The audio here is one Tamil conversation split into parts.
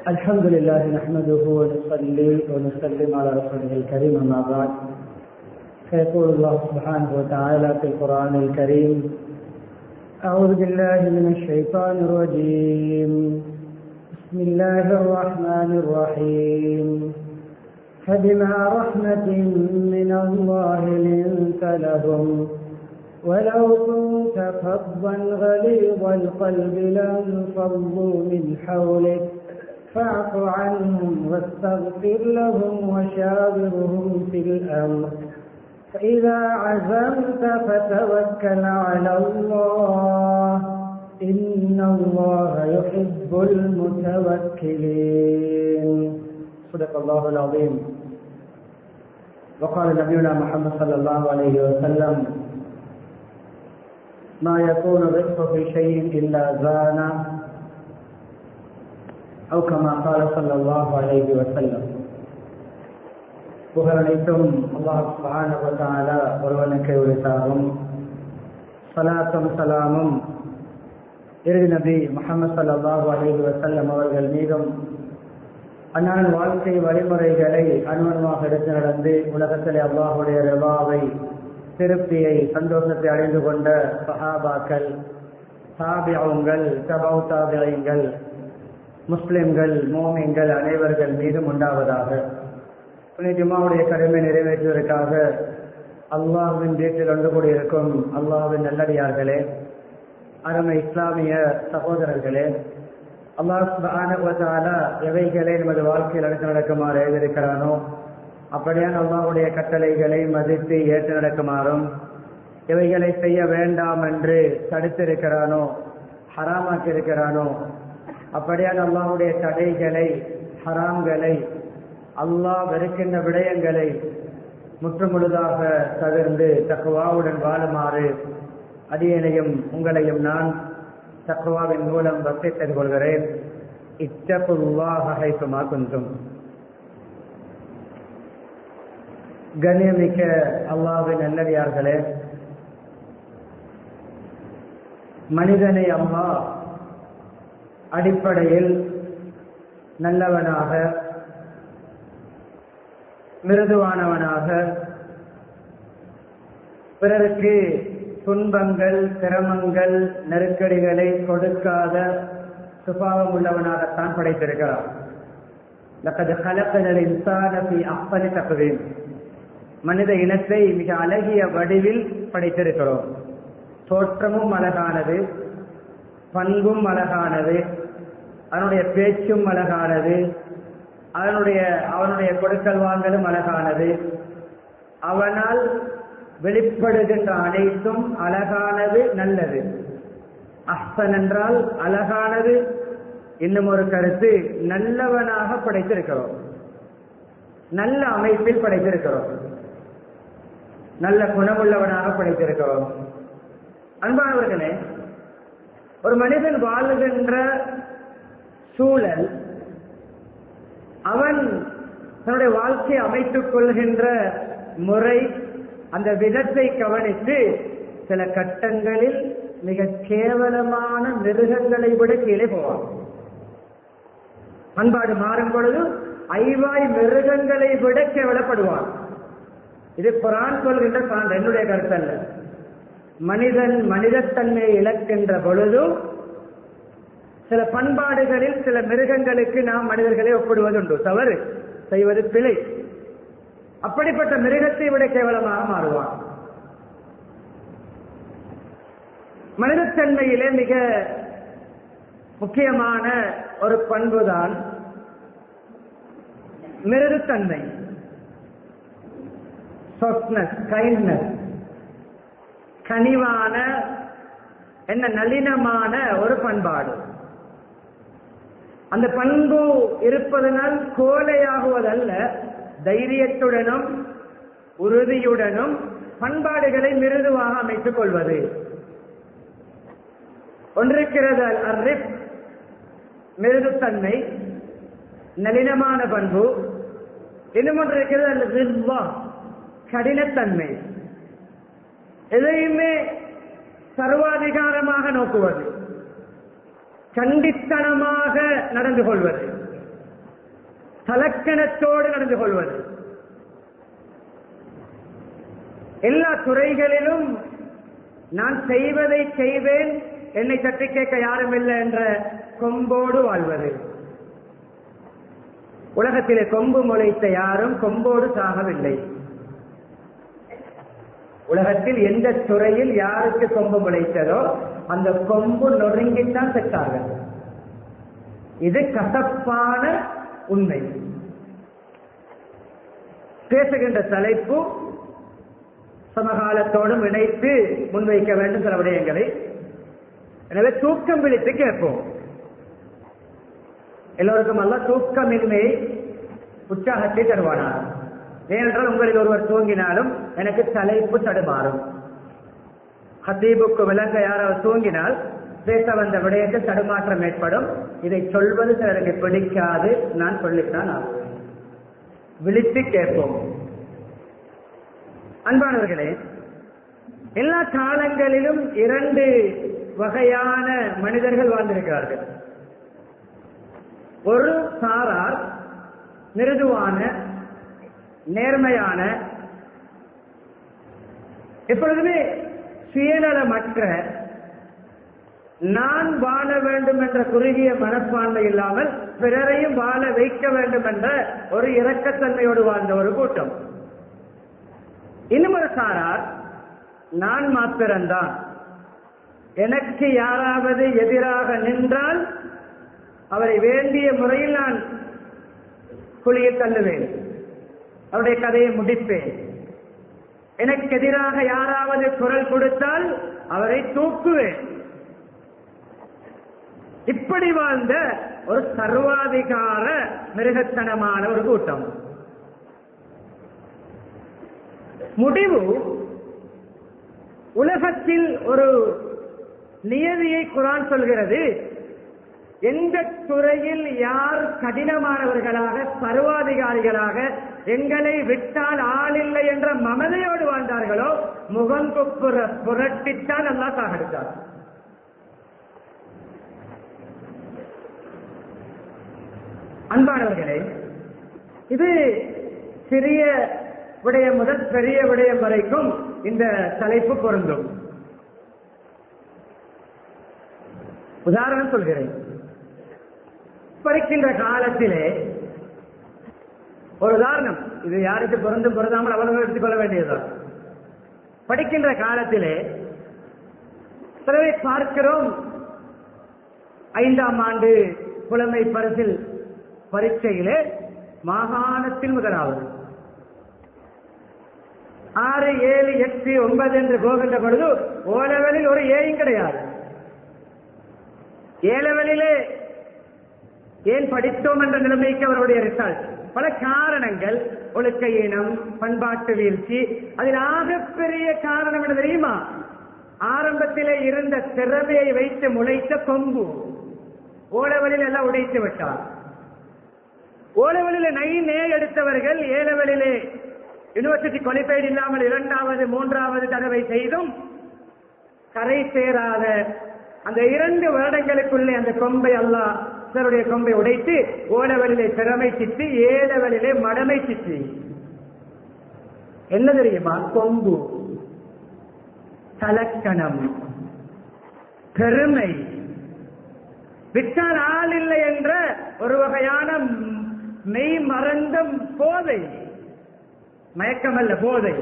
الحمد لله نحمده ونصلي ونسلم على رسوله الكريم أما بعد فيقول الله سبحانه وتعالى في القرآن الكريم أعوذ بالله من الشيطان الرجيم بسم الله الرحمن الرحيم فبما رحمة من الله لنت لهم ولو كنت فظا غليظ القلب لانفضوا من حولك فاعف عنهم واستغفر لهم وشاورهم في الأمر فإذا عزمت فتوكل على الله إن الله يحب المتوكلين. صدق الله العظيم. وقال نبينا محمد صلى الله عليه وسلم ما يكون الرزق في شيء إلا زانه أو كما قال صلى الله عليه وسلم. புகழனைத்தும் அல்லாஹ் சுப்ஹானஹு வ தஆலா ஒருவனுக்கே உரித்தாகும். ஸலாத்தும் ஸலாமும் இறுதி நபி முஹம்மது ஸல்லல்லாஹு அலைஹி வஸல்லம் அவர்கள் மீதும் அன்னாரின் வாழ்க்கை வழிமுறைகளை அனுமதியாக எடுத்து நடந்து உலகத்திலே அல்லாஹுடைய ரிவாவை திருப்தியை சந்தோஷத்தை அடைந்து கொண்ட சஹாபாக்கள், தாபிஊன்கள், தபௌ தாபிஈன்கள், முஸ்லிம்கள், மோமின்கள் அனைவர்கள் மீதும் உண்டாவதாக. ஜும்மாவுடைய கடமை நிறைவேற்றுவதற்காக அல்லாஹ்வின் வீட்டில் ஒன்று கூடியிருக்கும் அல்லாஹ்வின் நல்லடியார்களே, அருமை இஸ்லாமிய சகோதரர்களே, அல்லாஹ் சுப்ஹானஹு வ தஆலா எவைகளை நமது வாழ்க்கையில் எடுத்து நடக்குமாறு எழுதியிருக்கிறானோ அப்படியான அல்லாஹ்வுடைய கட்டளைகளை மதித்து ஏற்று நடக்குமாறும், எவைகளை செய்ய வேண்டாம் என்று தடுத்திருக்கிறானோ, ஹராமாக்கி இருக்கிறானோ அப்படியான அல்லாஹ்வுடைய தடைகளை, ஹராம்களை, அல்லாஹ் வெறுக்கின்ற விடயங்களை முற்றுமுழுதாக தவிர்ந்து தக்வாவுடன் வாழுமாறு அடியேனையும் உங்களையும் நான் தக்வாவின் மூலம் வசித்துக் கொள்கிறேன். இத்தகுல்லாஹ ஹைசுமா குன்தும். கண்ணியமிக்க அல்லாஹ்வின் நல்லடியார்களே, மனிதனை அல்லாஹ் அடிப்படையில் நல்லவனாக, மிருதுவானவனாக, பிறருக்கு துன்பங்கள், சிரமங்கள், நெருக்கடிகளை கொடுக்காத சுபாவம் உள்ளவனாகத்தான் படைத்திருக்கிறார். லகத் ஹலக்னல் இன்சான ஃபீ அஹ்ஸனி தக்வீம். மனித இனத்தை மிக அழகிய வடிவில் படைத்திருக்கிறோம். தோற்றமும் அழகானது, பண்பும் அழகானது, அவனுடைய பேச்சும் அழகானது, அவனுடைய கொடுக்கல் வாங்கலும் அழகானது, அவனால் வெளிப்படுகின்ற அனைத்தும் அழகானது, நல்லது. அஹ்சன் என்றால் அழகானது. இன்னும் ஒரு கருத்து, நல்லவனாக படைத்திருக்கிறோம், நல்ல அமைப்பில் படைத்திருக்கிறோம், நல்ல குணமுள்ளவனாக படைத்திருக்கிறோம். அன்பானவர்களே, ஒரு மனிதன் வாழுகின்ற சூழல், அவன் தன்னுடைய வாழ்க்கையை அமைத்துக் கொள்கின்ற முறை, அந்த விதத்தை கவனித்து சில கட்டங்களில் மிக கேவலமான மிருகங்களை விட கீழே போவான். பண்பாடு மாறும் பொழுது ஐவாய் மிருகங்களை விட கேவலப்படுவான். இது குர்ஆன் சொல்கின்ற சான்று, என்னுடைய கருத்தல்ல. மனிதன் மனிதத்தன்மையை இழக்கின்ற பொழுது சில பண்பாடுகளில் சில மிருகங்களுக்கு நாம் மனிதர்களை ஒப்பிடுவதுண்டு. தவறு செய்வது பிழை. அப்படிப்பட்ட மிருகத்தை விட கேவலமாக மாறுவான். மனிதத்தன்மையிலே மிக முக்கியமான ஒரு பண்புதான் மிருதுத்தன்மை, சாஃப்ட்னஸ், கைண்ட்னஸ், கனிவான, என்ன நளினமான ஒரு பண்பாடு. அந்த பண்பு இருப்பதனால் கோலையாகுவதல்ல, தைரியத்துடனும் உறுதியுடனும் பண்பாடுகளை மிருதுவாக அமைத்துக் கொள்வது. ஒன்றிருக்கிறது அர்ரிஃப், மிருதுத்தன்மை, நளினமான பண்பு. இன்னும் ஒன்று இருக்கிறது அல்ல ரிஸ்வா, கடினத்தன்மை. எதையுமே சர்வாதிகாரமாக நோக்குவது, கண்டித்தனமாக நடந்து கொள்வது, தலக்கணத்தோடு நடந்து கொள்வது. எல்லா துறைகளிலும் நான் செய்வதை செய்வேன், என்னை தட்டி கேட்க யாரும் இல்லை என்ற கொம்போடு வாழ்வது. உலகத்திலே கொம்பு முளைத்த யாரும் கொம்போடு சாகவில்லை. உலகத்தில் எந்த துறையில் யாருக்கு கொம்பு முளைத்ததோ அந்த கொம்பு நொறுங்கித்தான் செத்தார்கள். இது கசப்பான உண்மை. பேசுகின்ற தலைப்பு சமகாலத்தோடும் இணைத்து முன்வைக்க வேண்டும் சில விடயங்களை. எனவே தூக்கம் விழித்து கேட்போம். எல்லோருக்கும் அல்ல தூக்கமின்மை உற்சாகத்தை தருவானார். ஏனென்றால் உங்களில் ஒருவர் தூங்கினாலும் எனக்கு தலைப்பு தடுமாறும். ஹதீபுக்கு விளங்க யாராவது தூங்கினால் பேச வந்த விடயத்தில் தடுமாற்றம் ஏற்படும். இதை சொல்வது சிலருக்கு பிடிக்காது, நான் சொல்லித்தான் ஆகுவேன். விழித்து கேட்போம். அன்பானவர்களே, எல்லா காலங்களிலும் இரண்டு வகையான மனிதர்கள் வாழ்ந்திருக்கிறார்கள். ஒரு சாரார் மிருதுவான, நேர்மையான, எப்பொழுதுமே சுயநலமற்ற, நான் வாழ வேண்டும் என்ற குறுகிய மனப்பான்மை இல்லாமல் பிறரையும் வாழ வைக்க வேண்டும் என்ற ஒரு இரக்கத்தன்மையோடு வாழ்ந்த ஒரு கூட்டம். இன்னும் ஒரு சாரார் நான் மாத்திரம்தான், எனக்கு யாராவது எதிராக நின்றால் அவரை வேண்டிய முறையில் நான் குழியில் தள்ளுவேன், அவருடைய கதையை முடிப்பேன். எனக்கு எதிராக யாராவது குரல் கொடுத்தால் அவரை தூக்குவேன். இப்படி வாழ்ந்த ஒரு சர்வாதிகார மிருகத்தனமான ஒரு கூட்டம். முடிவு உலகத்தில் ஒரு நியதியை குர்ஆன் சொல்கிறது. எந்த துறையில் யார் கடினமானவர்களாக, சர்வாதிகாரிகளாக, எங்களை விட்டால் ஆள் இல்லை என்ற மமதையோடு வாழ்ந்தார்களோ முகங்குப்புற புரட்டித்தான் அல்லாஹ் சாகடித்தார். அன்பானவர்களே, இது சிறிய விடயம் முதல் பெரிய விடயம் வரைக்கும் இந்த தலைப்பு பொருந்தும். உதாரணம் சொல்கிறேன். படிக்கின்ற காலத்திலே ஒரு உதாரணம், இது யாருக்கு பொருந்தும் பொருந்தாமல் அவர்கள் எடுத்துக்கொள்ள வேண்டியதுதான். படிக்கின்ற காலத்திலே பிறவை பார்க்கிறோம், 5ஆம் ஆண்டு புலமை பரிசில் பரீட்சையிலே மாகாணத்தில் முதலாவது. 6, 7, 8, 9 என்று போகின்ற பொழுது ஓலவெளியில் ஒரு ஏயும் கிடையாது. ஏலவெளியிலே ஏன் படித்தோம் என்ற நிலைமைக்கு அவருடைய ரிசல்ட். பல காரணங்கள், ஒழுக்க ஈனம், பண்பாட்டு வீழ்ச்சி. அதில் ஆகப்பெரிய காரணம் என்ன தெரியுமா? ஆரம்பத்திலே இருந்த திறமையை வைத்து முளைத்த கொம்பு ஓலவெளியில் எல்லாம் உடைத்து விட்டார். ஓலவெளியில 9A எடுத்தவர்கள் ஏலவெளியிலே யூனிவர்சிட்டி குவாலிஃபைடு இல்லாமல் 2வது 3வது தடவை செய்தும் கரை சேராத அந்த 2 வருடங்களுக்குள்ளே அந்த கொம்பை அல்லாஹ் சிலருடைய கொம்பை உடைத்து ஓலவெளியிலே திறமை சித்தி, ஏலவெளியிலே மடமை சித்தி. என்ன தெரியுமா? கொம்பு, தலக்கணம், பெருமை, விட்டால் ஆள் இல்லை என்ற ஒரு வகையான மெய் மறந்த போதை, மயக்கமல்ல போதை.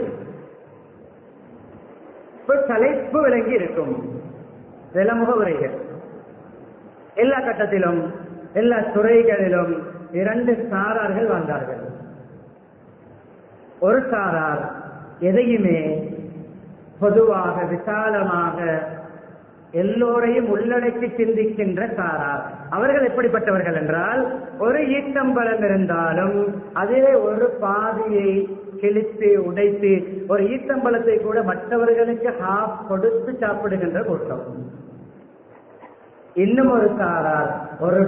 தலைப்பு விளங்கி இருக்கும். சில முகவுரைகள் எல்லா கட்டத்திலும் எல்லா துறைகளிலும் 2 சாரார்கள் வாழ்ந்தார்கள். ஒரு சாரார் எதையுமே பொதுவாக விசாலமாக எல்லோரையும் உள்ளடக்கி சிந்திக்கின்ற சாரார். அவர்கள் எப்படிப்பட்டவர்கள் என்றால், ஒரு ஈட்டம்பழம் இருந்தாலும் அதிலே ஒரு பாதியை கிழித்து உடைத்து ஒரு ஈட்டம்பழத்தை கூட மற்றவர்களுக்கு ஹாஃப் கொடுத்து சாப்பிடுகின்ற கூட்டம். இன்னும் ஒரு சாரார் ஒரு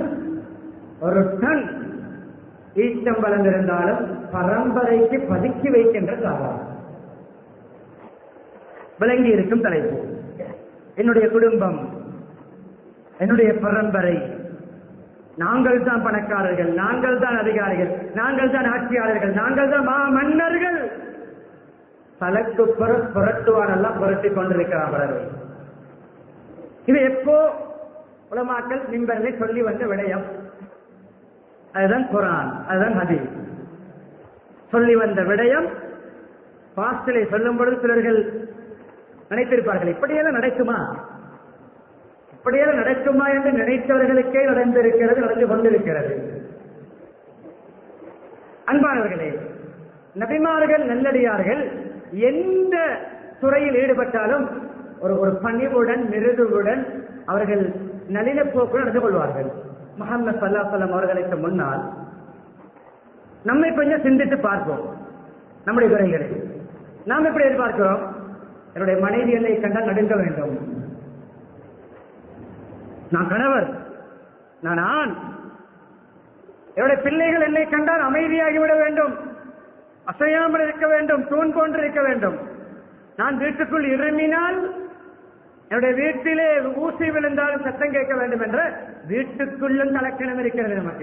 டன் ஈட்டம்பழம் இருந்தாலும் பரம்பரைக்கு பதுக்கி வைக்கின்ற சாரார். விளங்கி இருக்கும் தலைப்பு. என்னுடைய குடும்பம், என்னுடைய பரம்பரை, நாங்கள் தான் பணக்காரர்கள், நாங்கள் தான் அதிகாரிகள், நாங்கள் தான் ஆட்சியாளர்கள், நாங்கள் தான் மன்னர்கள். தலக்கு புரட்டுவானெல்லாம் புரட்டி கொண்டிருக்கிறார்கள். இது எப்போ உலமாக்கள் மிம்பரிலே சொல்லி வந்த விடயம். அதுதான் குர்ஆன், அதுதான் ஹதீஸ். சொல்லி வந்த விடயம் பாஸ்டிலே சொல்லும் பொழுது சிலர்கள் நினைத்திருப்பார்கள், இப்படியெல்லாம் நடக்குமா, இப்படியெல்லாம் நடக்குமா என்று நினைத்தவர்களுக்கே நடந்திருக்கிறது, நடந்து கொண்டிருக்கிறது. அன்பானவர்களே, நபிமார்கள் நல்லடியார்கள் எந்த துறையில் ஈடுபட்டாலும் ஒரு பணிவுடன் மிருதுவுடன் அவர்கள் நளின போக்கு நடந்து கொள்வார்கள். முஹம்மது ஸல்லல்லாஹு அலைஹி வஸல்லம் அவர்களுக்கு முன்னால் நம்மை கொஞ்சம் சிந்தித்து பார்ப்போம். நம்முடைய துறைகளை நாம் எப்படி எதிர்பார்க்கிறோம்? என்னுடைய மனைவி என்னை கண்டால் நடுங்க வேண்டும், நான் கணவர், நான் ஆண். என்னுடைய பிள்ளைகள் என்னை கண்டால் அமைதியாகிவிட வேண்டும், அசையாமல் இருக்க வேண்டும், தூண் போன்று இருக்க வேண்டும். நான் வீட்டுக்குள் இருமினால், என்னுடைய வீட்டிலே ஊசி விழுந்தாலும் சத்தம் கேட்க வேண்டும் என்ற வீட்டுக்குள்ளும் கலக்கணம் இருக்கிறது. நமக்கு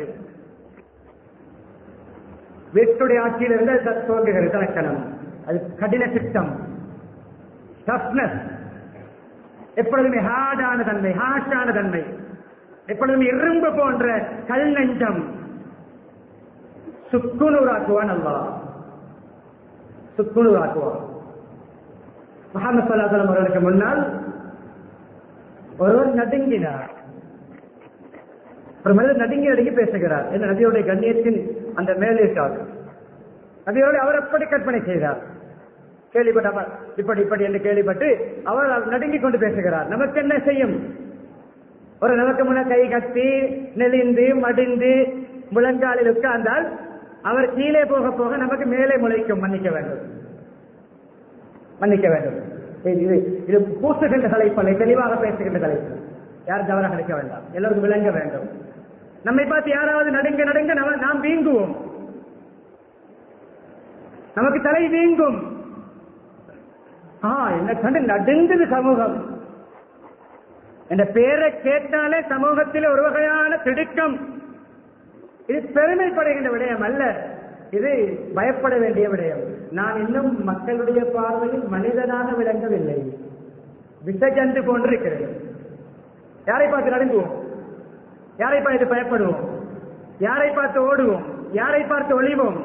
வீட்டுடைய ஆட்சியில் இருந்து தோன்றுகிறது கலக்கணம். அது கடின சித்தம், டஃப்னஸ், எப்பொழுதுமே ஹார்டான தன்மை, ஹாஷான தன்மை, எப்பொழுதுமே இரும்பு போன்ற கல் நெஞ்சம். சுக்குனூராக்குவான் அல்லாஹ், சுக்குனூராக்குவான். முஹம்மது ஸல்லல்லாஹு அலைஹி வஸல்லம் அவர்களுக்கு முன்னால் ஒருவர் நடுங்கினார். ஒரு மனிதர் நடுங்கி பேசுகிறார். என்ன நபியோடைய கண்ணியத்தின் அந்த மேலிருக்கார். நபியோடு அவர் எப்படி கற்பனை செய்தார், கேள்விப்பட்டார் இப்படி இப்படி என்று கேள்விப்பட்டு அவர் நடுங்கிக் கொண்டு பேசுகிறார். நமக்கு என்ன செய்யும்? ஒரு நமக்கு முன்ன கை கட்டி நெளிந்து மடிந்து முழங்காலில் உட்கார்ந்தால் அவர் கீழே போக போக நமக்கு மேலே முளைக்கும். மன்னிக்க வேண்டும், மன்னிக்க வேண்டும். இது பூசுகின்ற தலைப்பல்லை, தெளிவாக பேசுகின்ற தலைப்பு. யாரும் தவறாக நினைக்க வேண்டாம், எல்லோருக்கும் விளங்க வேண்டும். நம்மை பார்த்து யாராவது நடுங்க நடுங்க நாம் வீங்குவோம், நமக்கு தலை வீங்கும். என்ன கண்டு நடுங்குது சமூகம் என்ற பெயரை கேட்டாலே சமூகத்தில் ஒரு வகையான திடுக்கம். இது பெருமைப்படுகின்ற விடயம் அல்ல, இது பயப்பட வேண்டிய விடயம். நான் இன்னும் மக்களுடைய பார்வையில் மனிதனாக விளங்கவில்லை, விஷஜந்து போன்றிருக்கிறது. யாரை பார்த்து நடுங்குவோம், யாரை பார்த்து பயப்படுவோம், யாரை பார்த்து ஓடுவோம், யாரை பார்த்து ஒளிவோம்?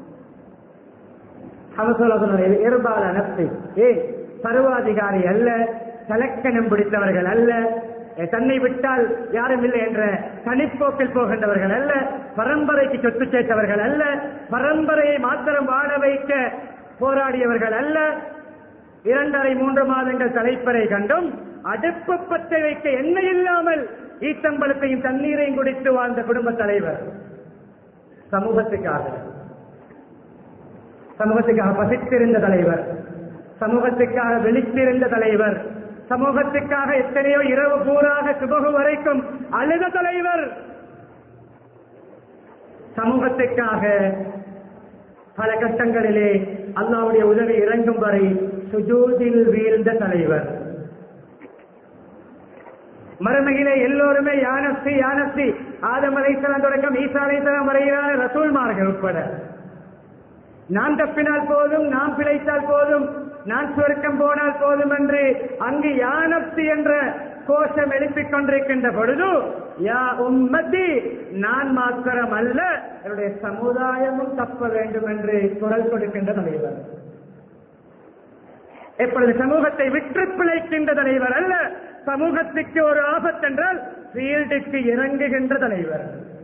இருபால நப்சி, சர்வாதிகாரி அல்ல, கலக்கணம் பிடித்தவர்கள் அல்ல, தன்னை விட்டால் யாரும் இல்லை என்ற தனிப்போக்கில் போகின்றவர்கள் அல்ல, பரம்பரைக்கு சொத்து சேர்த்தவர்கள் அல்ல, பரம்பரையை மாத்திரம் வாழ வைக்க போராடியவர்கள் அல்ல. 2.5-3 மாதங்கள் தலைப்பறை கண்டும் அடுப்பு பற்ற வைக்க எண்ணெய் இல்லாமல் ஈத்தம்பலத்தையும் தண்ணீரையும் குடித்து வாழ்ந்த குடும்ப தலைவர். சமூகத்துக்காக பசித்திருந்த தலைவர், சமூகத்துக்காக விழித்திருந்த தலைவர், சமூகத்துக்காக எத்தனையோ இரவு பூராக சுபகு வரைக்கும் அழுத தலைவர், சமூகத்துக்காக பல கட்டங்களிலே அல்லாஹ்வுடைய உதவி இறங்கும் வரை சுஜூதில் வீழ்ந்த தலைவர். மறுமையிலே எல்லோருமே யானஸ்தி யானஸ்தி, ஆதம் அலைஹிஸ்ஸலாம் தொடக்கம் ஈசா அலைஹிஸ்ஸலாம் வரையிலான ரசூல்மார்கள் உட்பட, நான் தப்பினால் போதும், நான் பிழைத்தால் போதும், நான் சுவர்க்கம் போனால் போதும் என்று அங்கு யானப்தி என்ற கோஷம் எழுப்பிக் கொண்டிருக்கின்ற பொழுது, யா உம்மத்தி, நான் மாத்திரம் அல்ல என்னுடைய சமுதாயமும் தப்ப வேண்டும் என்று குரல் கொடுக்கின்ற தலைவர். எப்பொழுது சமூகத்தை விற்று பிழைக்கின்ற தலைவர் அல்ல, சமூகத்துக்கு ஒரு ஆபத்து என்றால் ஃபீல்டுக்கு இறங்குகின்ற தலைவர்.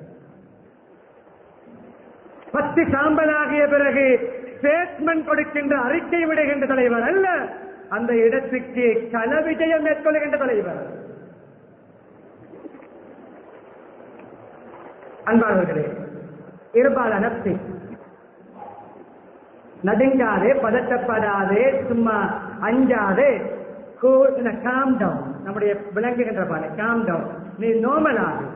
பத்து சாம்பலாகிய பிறகு ஸ்டேட்மெண்ட் கொடுக்கின்ற, அறிக்கை விடுகின்ற தலைவர் அல்ல, அந்த இடத்துக்கு கள விஜயம் மேற்கொள்கின்ற தலைவர். அன்பானவர்களே, இருபால நப்சி, நடுங்காதே, பதட்டப்படாதே, சும்மா அஞ்சாதே, காம் டவுன். நம்முடைய விளங்குகின்ற பானை காம் டவுன், நீ நோமல் ஆகு.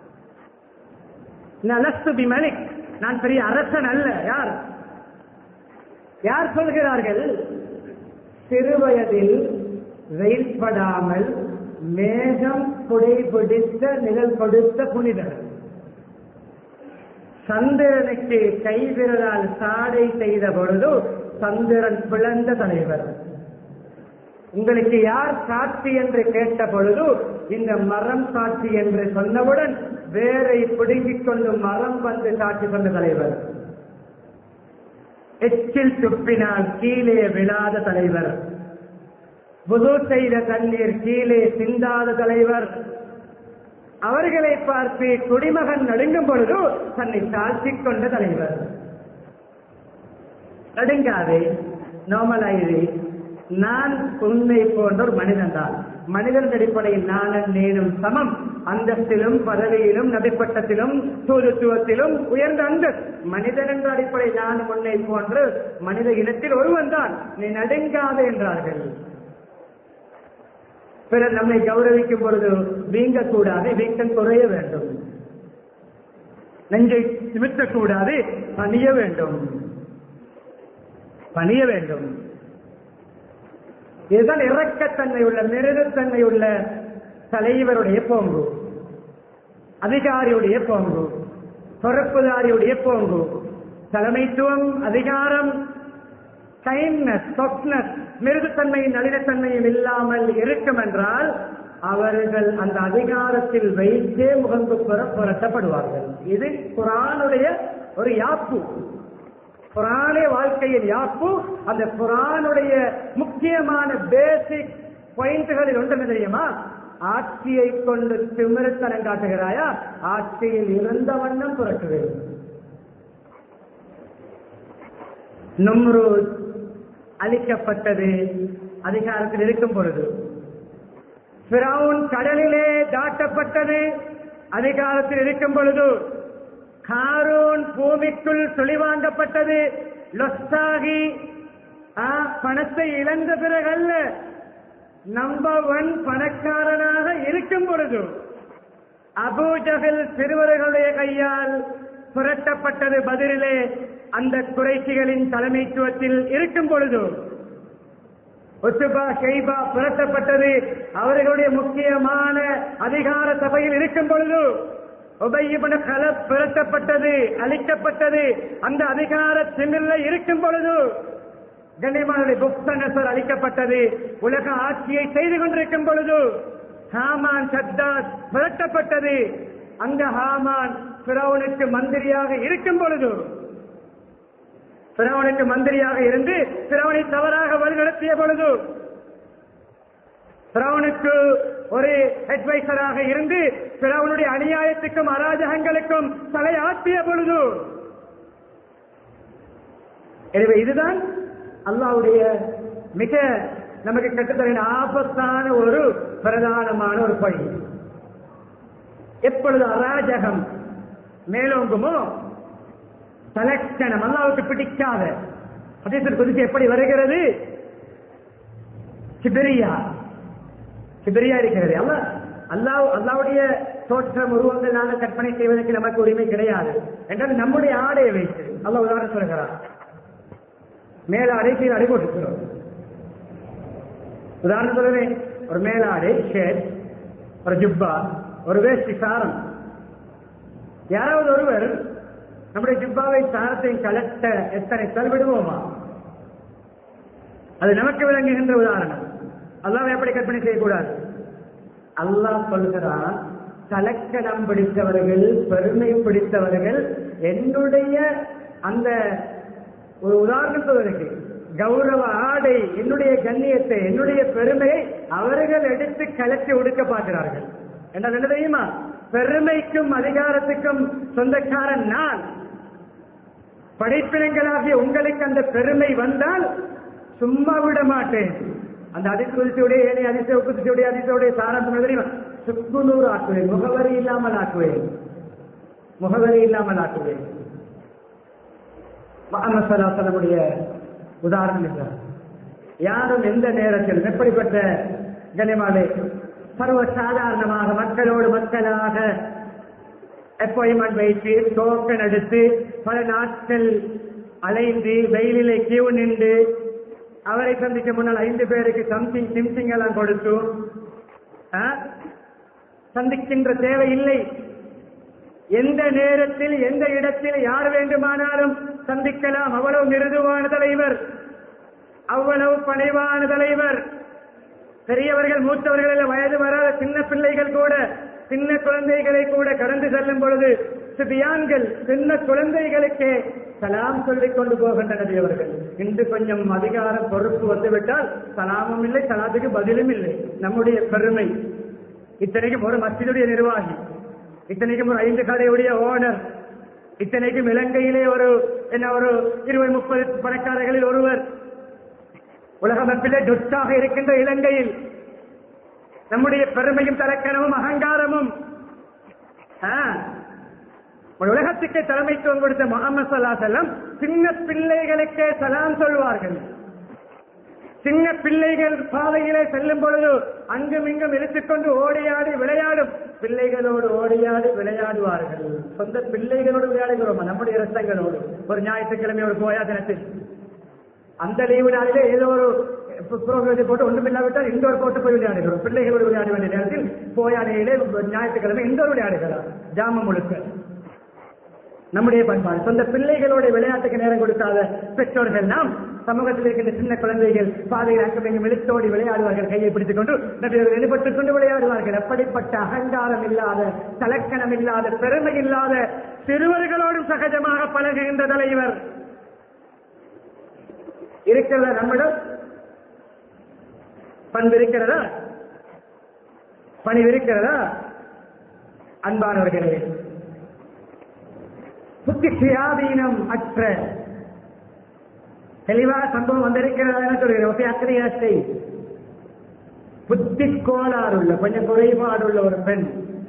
லஸ்து பி மலிக், நான் பெரிய அரசன் அல்ல. யார் யார் சொல்கிறார்கள்? சிறுவயதில் வெயில் படாமல் மேகம் குடை பிடித்த நிழல் கொடுத்த புனிதர். சந்திரனுக்கு கைவிரலால் சாடை செய்த பொழுது சந்திரன் பிளந்த தலைவர். உங்களுக்கு யார் சாட்சி என்று கேட்ட பொழுது இந்த மரம் சாட்சி என்று சொன்னவுடன் வேரை பிடுங்கிக் கொண்டு மரம் வந்து சாட்சி சொன்ன தலைவர். எச்சில் துப்பினால் கீழே விழாத தலைவர். வுது செய்த தண்ணீர் கீழே சிந்தாத தலைவர். அவர்களை பார்த்து குடிமகன் நடுங்கும் பொழுது தன்னை தாழ்த்திக் கொண்ட தலைவர். நடுங்காதே, நார்மலாயிரு. நான் உண்மை போன்ற ஒரு மனிதன் தான். மனிதன் அடிப்படையில் நானும் நீனும் சமம். அந்தஸ்திலும் பதவியிலும் நபிப்பட்டத்திலும் தூதுத்துவத்திலும் உயர்ந்த அந்தஸ்து. மனிதன் என்ற அடிப்படையில் நான் உன்னை போன்று மனித இனத்தில் ஒருவன் தான். நீ நடுங்காதே என்றார்கள். பிறர் நம்மை கௌரவிக்கும் பொழுது வீங்கக்கூடாது, வீக்கம் குறைய வேண்டும். நெஞ்சை நிமித்தக்கூடாது, பணிய வேண்டும். பணிய வேண்டும். இதுதான் இறக்கத்தன்மை உள்ள மிருகத்தன்மை உள்ள தலைவருடைய போங்கு, அதிகாரியுடைய போங்கு, பொறுப்புதாரியுடைய போங்கு. தலைமைத்துவம், அதிகாரம், கைண்ட்னஸ், சாஃப்ட்னஸ், மிருகத்தன்மையும் நளினத்தன்மையும் இல்லாமல் இருக்கும் என்றால் அவர்கள் அந்த அதிகாரத்தில் வைத்தே முகந்து புரட்டப்படுவார்கள். இது குர்ஆனுடைய ஒரு யாப்பு, குர்ஆனே வாழ்க்கையின் யாப்பு. அந்த குர்ஆனுடைய முக்கியமான பேசிக் பாயிண்ட்களில் ஒன்று தெரியுமா? ஆட்சியை கொண்டு திமிருத்தனம் காட்டுகிறாயா, ஆட்சியில் இருந்த வண்ணம் புரட்டுவேன். நம்ரூத் அழிக்கப்பட்டது அதிகாரத்தில் இருக்கும் பொழுது. ஃபிரௌன் கடலிலே தாட்டப்பட்டது அதிகாரத்தில் இருக்கும் பொழுது. காரூன் பூமிக்குள் சுழிவாங்கப்பட்டது லொஸ்தாகி பணத்தை இழந்த பிறகல்ல, நம்பர் 1 பணக்காரனாக இருக்கும் பொழுது. அபூஜஹல் சிறுவர்களுடைய கையால் புரட்டப்பட்டது பதிலே அந்த குறைஷிகளின் தலைமைத்துவத்தில் இருக்கும் பொழுது. உத்பா ஷைபா புரட்டப்பட்டது அவர்களுடைய முக்கியமான அதிகார சபையில் இருக்கும் பொழுது. உபய் இப்னு கலப் புரட்டப்பட்டது, அழிக்கப்பட்டது அந்த அதிகார திமிரில் இருக்கும் பொழுது. கண்ணியமான புக்தனசர் அழிக்கப்பட்டது உலக ஆட்சியை செய்து கொண்டிருக்கும் பொழுது. ஹாமான் சத்தாத் புரட்டப்பட்டது, அந்த ஹாமான் ஃபிரௌனுக்கு மந்திரியாக இருக்கும் பொழுது. ஃபிரௌனுக்கு மந்திரியாக இருந்து ஃபிரௌனை தவறாக வழிநடத்திய பொழுது, ஃபிரௌனுக்கு ஒரு அட்வைசராக இருந்து ஃபிரௌனுடைய அநியாயத்துக்கும் அராஜகங்களுக்கும் தலையாட்டிய பொழுது. எனவே இதுதான் அல்லாஹ்வுடைய மிக நமக்கு கற்றுத்தர ஆபத்தான ஒரு பிரதானமான ஒரு பணி. எப்பொழுது அராஜகம் மேலோங்குமோ, தலக்கணம் அல்லாஹ்வுக்கு பிடிக்காத ஹதீஸில் குதித்து எப்படி வருகிறது? கிபிரியா இருக்கிறது. அல்லாஹ்வுடைய தோற்றம் உருவங்கள் நாங்கள் கற்பனை செய்வதற்கு நமக்கு உரிமை கிடையாது என்றால் நம்முடைய ஆடையை வைத்து அல்லாஹ் உதாரணம் சொல்கிறார். மேலாடை கீழே அடை போட்டுக்கிறோம். உதாரணம் சொல்லுவேன், ஒரு மேலாடை ஷேட், ஒரு ஜுப்பா, ஒரு வேஷ்டி சாரம். யாராவது ஒருவர் நம்முடைய ஜுப்பாவை சாரத்தை கலட்ட எத்தனை விடுவோமா? அது நமக்கு விளங்குகின்ற உதாரணம். அல்லாஹ் எப்படி கற்பனை செய்யக்கூடாது. அல்லாஹ் சொல்கிறான், கலக்கணம் பிடித்தவர்கள், பெருமை பிடித்தவர்கள் என்னுடைய அந்த ஒரு உதாரணம் சொல்வதற்கு கௌரவ ஆடை, என்னுடைய கண்ணியத்தை, என்னுடைய பெருமையை அவர்கள் எடுத்து கலக்கி ஒடுக்க பார்க்கிறார்கள். என்றால் என்ன தெரியுமா? பெருமைக்கும் அதிகாரத்துக்கும் சொந்தக்காரன் நான். படைப்பினங்களாகிய உங்களுக்கு அந்த பெருமை வந்தால் சும்மா விட மாட்டேன். அந்த அதிர்குதியுடைய அதிர்ச்சியுடைய சாராம்சம் தெரியுமா? சுக்குநூறு ஆக்குவேன், முகவரி இல்லாமல் ஆக்குவேன். முஹம்மது உதாரணம் என்றார். யாரும் எந்த நேரத்தில் எப்படிப்பட்ட கண்ணியமானே சர்வ சாதாரணமாக மக்களோடு மக்களாக அப்பாயின்மெண்ட் வைத்து டோக்கன் எடுத்து பல நாட்கள் அலைந்து வெயிலிலே கியூ நின்று அவரை சந்திக்க முன்னால் 5 பேருக்கு சிம்சிங் எல்லாம் கொடுத்து சந்திக்கின்ற தேவை இல்லை. எந்த நேரத்தில் எந்த இடத்தில் யார் வேண்டுமானாலும் சந்திக்கலாம். அவ்வளவு மிருதுவான தலைவர், அவ்வளவு பணிவான தலைவர். பெரியவர்கள் மூத்தவர்கள் வயது வராத சின்ன பிள்ளைகள் கூட, சின்ன குழந்தைகளை கூட கடந்து செல்லும் பொழுது சிபியான்கள் சின்ன குழந்தைகளுக்கே சலாம் சொல்லிக் கொண்டு போகின்ற நபியவர்கள். இன்று கொஞ்சம் அதிகாரம் பொறுப்பு வந்துவிட்டால் சலாமும் இல்லை, சலாத்துக்கு பதிலும் இல்லை. நம்முடைய பெருமை. இத்தனைக்கும் ஒரு மஸ்ஜிதுடைய நிர்வாகி, இத்தனைக்கும் ஒரு 5 கடையுடைய ஓனர், இத்தனைக்கும் இலங்கையிலே ஒரு 20-30 பணக்காரர்களில் ஒருவர், உலக மத்திலே டொட்டாக இருக்கின்ற இலங்கையில் நம்முடைய பெருமையும் தலக்கணமும் அகங்காரமும் உலகத்துக்கு தலைமைத்துவம் கொடுத்த முஹம்மது ஸல்லல்லாஹு அலைஹி வஸல்லம் சின்ன பிள்ளைகளுக்கே சலாம் சொல்வார்கள். சின்ன பிள்ளைகள் பாதையிலே செல்லும் பொழுது அங்கும் இங்கும் இழுத்துக்கொண்டு ஓடியாடி விளையாடும் பிள்ளைகளோடு ஓடியாடி விளையாடுவார்கள். சொந்த பிள்ளைகளோடு விளையாடுகிறோம் நம்முடைய இரத்தங்களோடு. ஒரு ஞாயிற்றுக்கிழமை ஒரு போயா தினத்தில் அந்த லீவு நாளிலே ஏதோ ஒரு புரோகிராம் போட்டு ஒன்றுமில்லாவிட்டால் இண்டோர் போட்டு போய் விளையாடுகிறோம். பிள்ளைகளோடு விளையாட வேண்டிய நேரத்தில் போயாடியிலே ஞாயிற்றுக்கிழமை இண்டோர் விளையாடுகிறார். ஜாமம் முழுக்க நம்முடைய பண்பாடு. சொந்த பிள்ளைகளோட விளையாட்டுக்கு நேரம் கொடுக்காத பெற்றோர்கள் நாம். சமூகத்தில் இருக்கின்ற சின்ன குழந்தைகள் பாதையில் அக்கமையும் இழுத்தோடி விளையாடுவார்கள், கையை பிடித்துக் கொண்டு வெளிப்பட்டுக் கொண்டு விளையாடுவார்கள். அப்படிப்பட்ட அகங்காரம் இல்லாத, தலக்கணம் இல்லாத, பெருமை இல்லாத சிறுவர்களோடும் சகஜமாக பழகுகின்ற தலைவர் இருக்கிறதா? நம்மிடம் பண்பு இருக்கிறதா? பணிவு இருக்கிறதா? அன்பானவர்களே, புத்தி சுயாதீனம் அற்ற தெளிவாக சம்பவம் வந்திருக்கிறதா சொல்கிறேன். புத்தி கோளாறுள்ள, கொஞ்சம் குறைபாடுள்ள ஒரு பெண்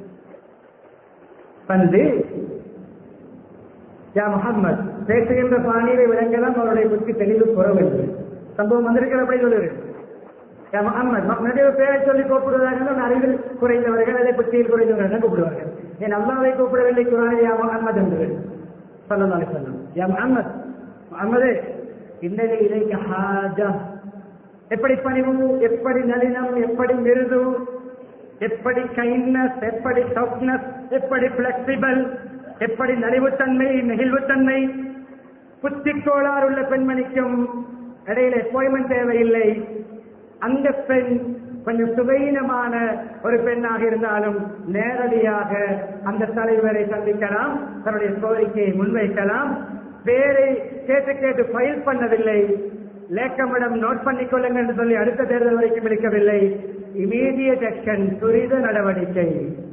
வந்து யா முஹம்மத் பேசுகின்ற பாணியை விளங்கலாம், அவருடைய புத்தி தெளிவு குறவில்லை. சம்பவம் வந்திருக்கிற அப்படி சொல்லுகிறேன். யா முஹம்மத் நிறைய பேரை சொல்லி கூப்பிடுவதாக அறிவில் குறைந்தவர்கள், அதை புத்தியில் குறைந்தவர்கள் கூப்பிடுவார்கள். என் அல்லாவை கூப்பிடவில்லை, குரானில் யா முஹம்மத் என்று ஸல்லல்லாஹு அலைஹி வஸல்லம். யா முஹம்மத், முஹம்மதே இன்னலி இலைக ஹாஜா. எப்படி பணிவு, எப்படி நளினம், எப்படி மிருது, எப்படி கைண்ட்னஸ், எப்படி சாஃப்ட்னஸ், எப்படி பிளெக்சிபிள், எப்படி நலிவுத்தன்மை, நெகிழ்வுத்தன்மை. புத்தி கோளாறு உள்ள பெண்மணிக்கும் இடையில அப்பாயின்மெண்ட் தேவையில்லை. அந்த பெண் கொஞ்சம் சுவையினமான ஒரு பெண்ணாக இருந்தாலும் நேரடியாக அந்த தலைவரை சந்திக்கலாம், தன்னுடைய கோரிக்கையை முன்வைக்கலாம். பேரை கேட்டு ஃபைல் பண்ணவில்லை, லேக்கமிடம் நோட் பண்ணிக் கொள்ளுங்கள் என்று சொல்லி அடுத்த தேர்தல் வரைக்கும் இழுக்கவில்லை. இமீடியட் ஆக்ஷன், துரித நடவடிக்கை.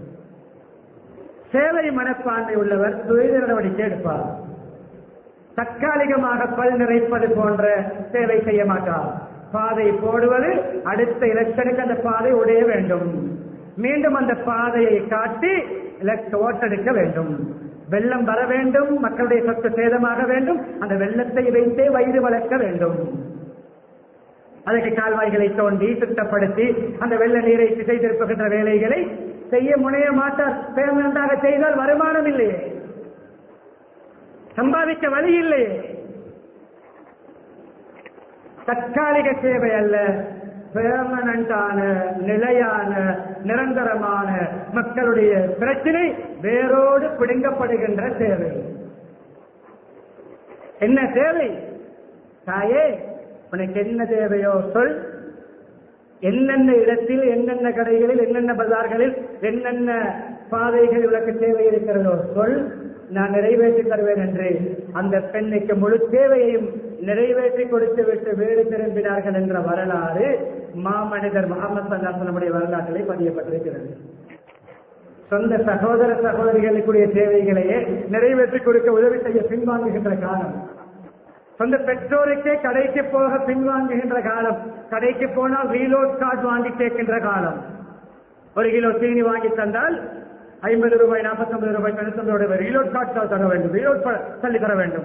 சேவை மனப்பான்மை உள்ளவர் துரித நடவடிக்கை எடுப்பார். தற்காலிகமாக பல் நிறைப்பது போன்ற சேவை செய்ய மாட்டார். பாதை போடுவது, அடுத்த எலெக்ஷனுக்கு அந்த பாதை உடைய வேண்டும், மீண்டும் அந்த பாதையை காட்டி ஓட்டெடுக்க வேண்டும். வெள்ளம் வர வேண்டும், மக்களுடைய சொத்து சேதமாக வேண்டும், அந்த வெள்ளத்தை வைத்தே வயிறு வளர்க்க வேண்டும். அதற்கு கால்வாய்களை தோண்டி சுத்தப்படுத்தி அந்த வெள்ள நீரை திசை திருப்புகின்ற வேலைகளை செய்ய முனைய மாட்டார். பேமெண்டாக செய்தால் வருமானம் இல்லையே, சம்பாதிக்க வழி இல்லையே. தற்காலிக சேவை அல்ல, பெர்மனண்டான, நிலையான, நிரந்தரமான மக்களுடைய பிரச்சனை வேரோடு பிடுங்கப்படுகின்ற சேவை. என்ன சேவை? தாயே, உனக்கு என்ன தேவையோ சொல். என்னென்ன இடத்தில், என்னென்ன கடைகளில், என்னென்ன பஜார்களில், என்னென்ன பாதைகளில் உனக்கு தேவை இருக்கிறதோ சொல், நான் நிறைவேற்றி தருவேன் என்று அந்த பெண்ணுக்கு முழு தேவையையும் நிறைவேற்றி கொடுத்து விட்டு வீடு திரும்பினார்கள் என்ற வரலாறு மாமனிதர் முஹம்மது ஸல்லல்லாஹு அலைஹி வஸல்லம் வரலாற்றிலே பதியப்பட்டிருக்கிறது. சொந்த சகோதர சகோதரிகளுக்குரிய தேவைகளையே நிறைவேற்றி கொடுக்க உதவி செய்ய பின்வாங்குகின்ற காலம், சொந்த பெற்றோருக்கே கடைக்கு போக பின்வாங்குகின்ற காலம், கடைக்கு போனால் ரீலோட் கார்டு வாங்கி கேட்கின்ற காலம். 1 கிலோ சீனி வாங்கி தந்தால் 50 ரூபாய், 49 ரூபாய், 99 ரூபாய் ரீலோட் கார்டு தர வேண்டும், ரீலோட் சொல்லி தர வேண்டும்.